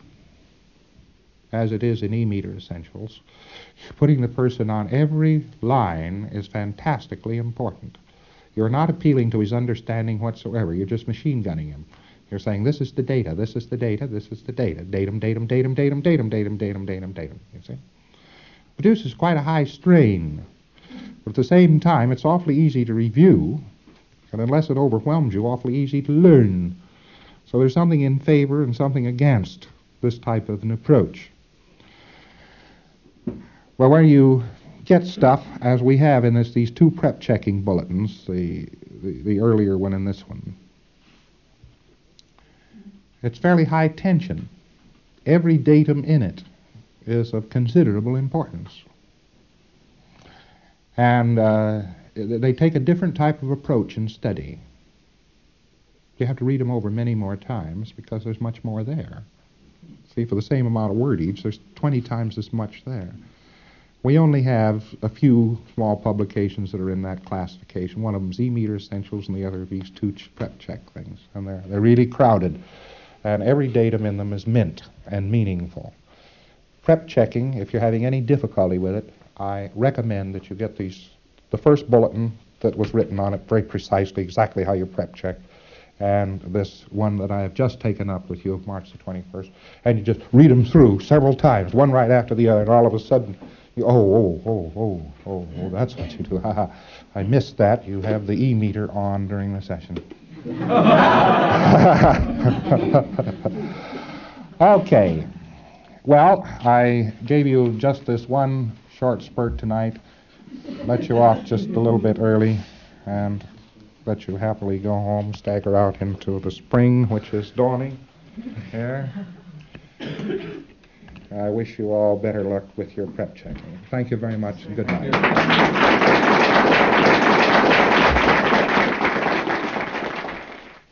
as it is in E-meter essentials, putting the person on every line is fantastically important. You're not appealing to his understanding whatsoever. You're just machine gunning him. You're saying, this is the data, this is the data, this is the data. Datum, datum, datum, datum, datum, datum, datum, datum, datum. You see? Produces quite a high strain. But at the same time, it's awfully easy to review, and unless it overwhelms you, awfully easy to learn. So there's something in favor and something against this type of an approach. Well, where you get stuff, as we have in this, these two prep checking bulletins, the, the, the earlier one and this one, it's fairly high tension. Every datum in it is of considerable importance. And uh, they take a different type of approach in study. You have to read them over many more times because there's much more there. See, for the same amount of wordage, there's twenty times as much there. We only have a few small publications that are in that classification. One of them is E-meter essentials, and the other of these two ch prep check things. And they're, they're really crowded. and every datum in them is mint and meaningful. Prep checking, if you're having any difficulty with it, I recommend that you get these, the first bulletin that was written on it very precisely, exactly how you prep check, and this one that I have just taken up with you of March the twenty-first, and you just read them through several times, one right after the other, and all of a sudden, you, oh, oh, oh, oh, oh, oh, that's what you do. Ha I missed that. You have the E-meter on during the session. Okay. Well, I gave you just this one short spurt tonight, let you off just a little bit early, and let you happily go home, stagger out into the spring, which is dawning here. I wish you all better luck with your prep checking. Thank you very much, and good night.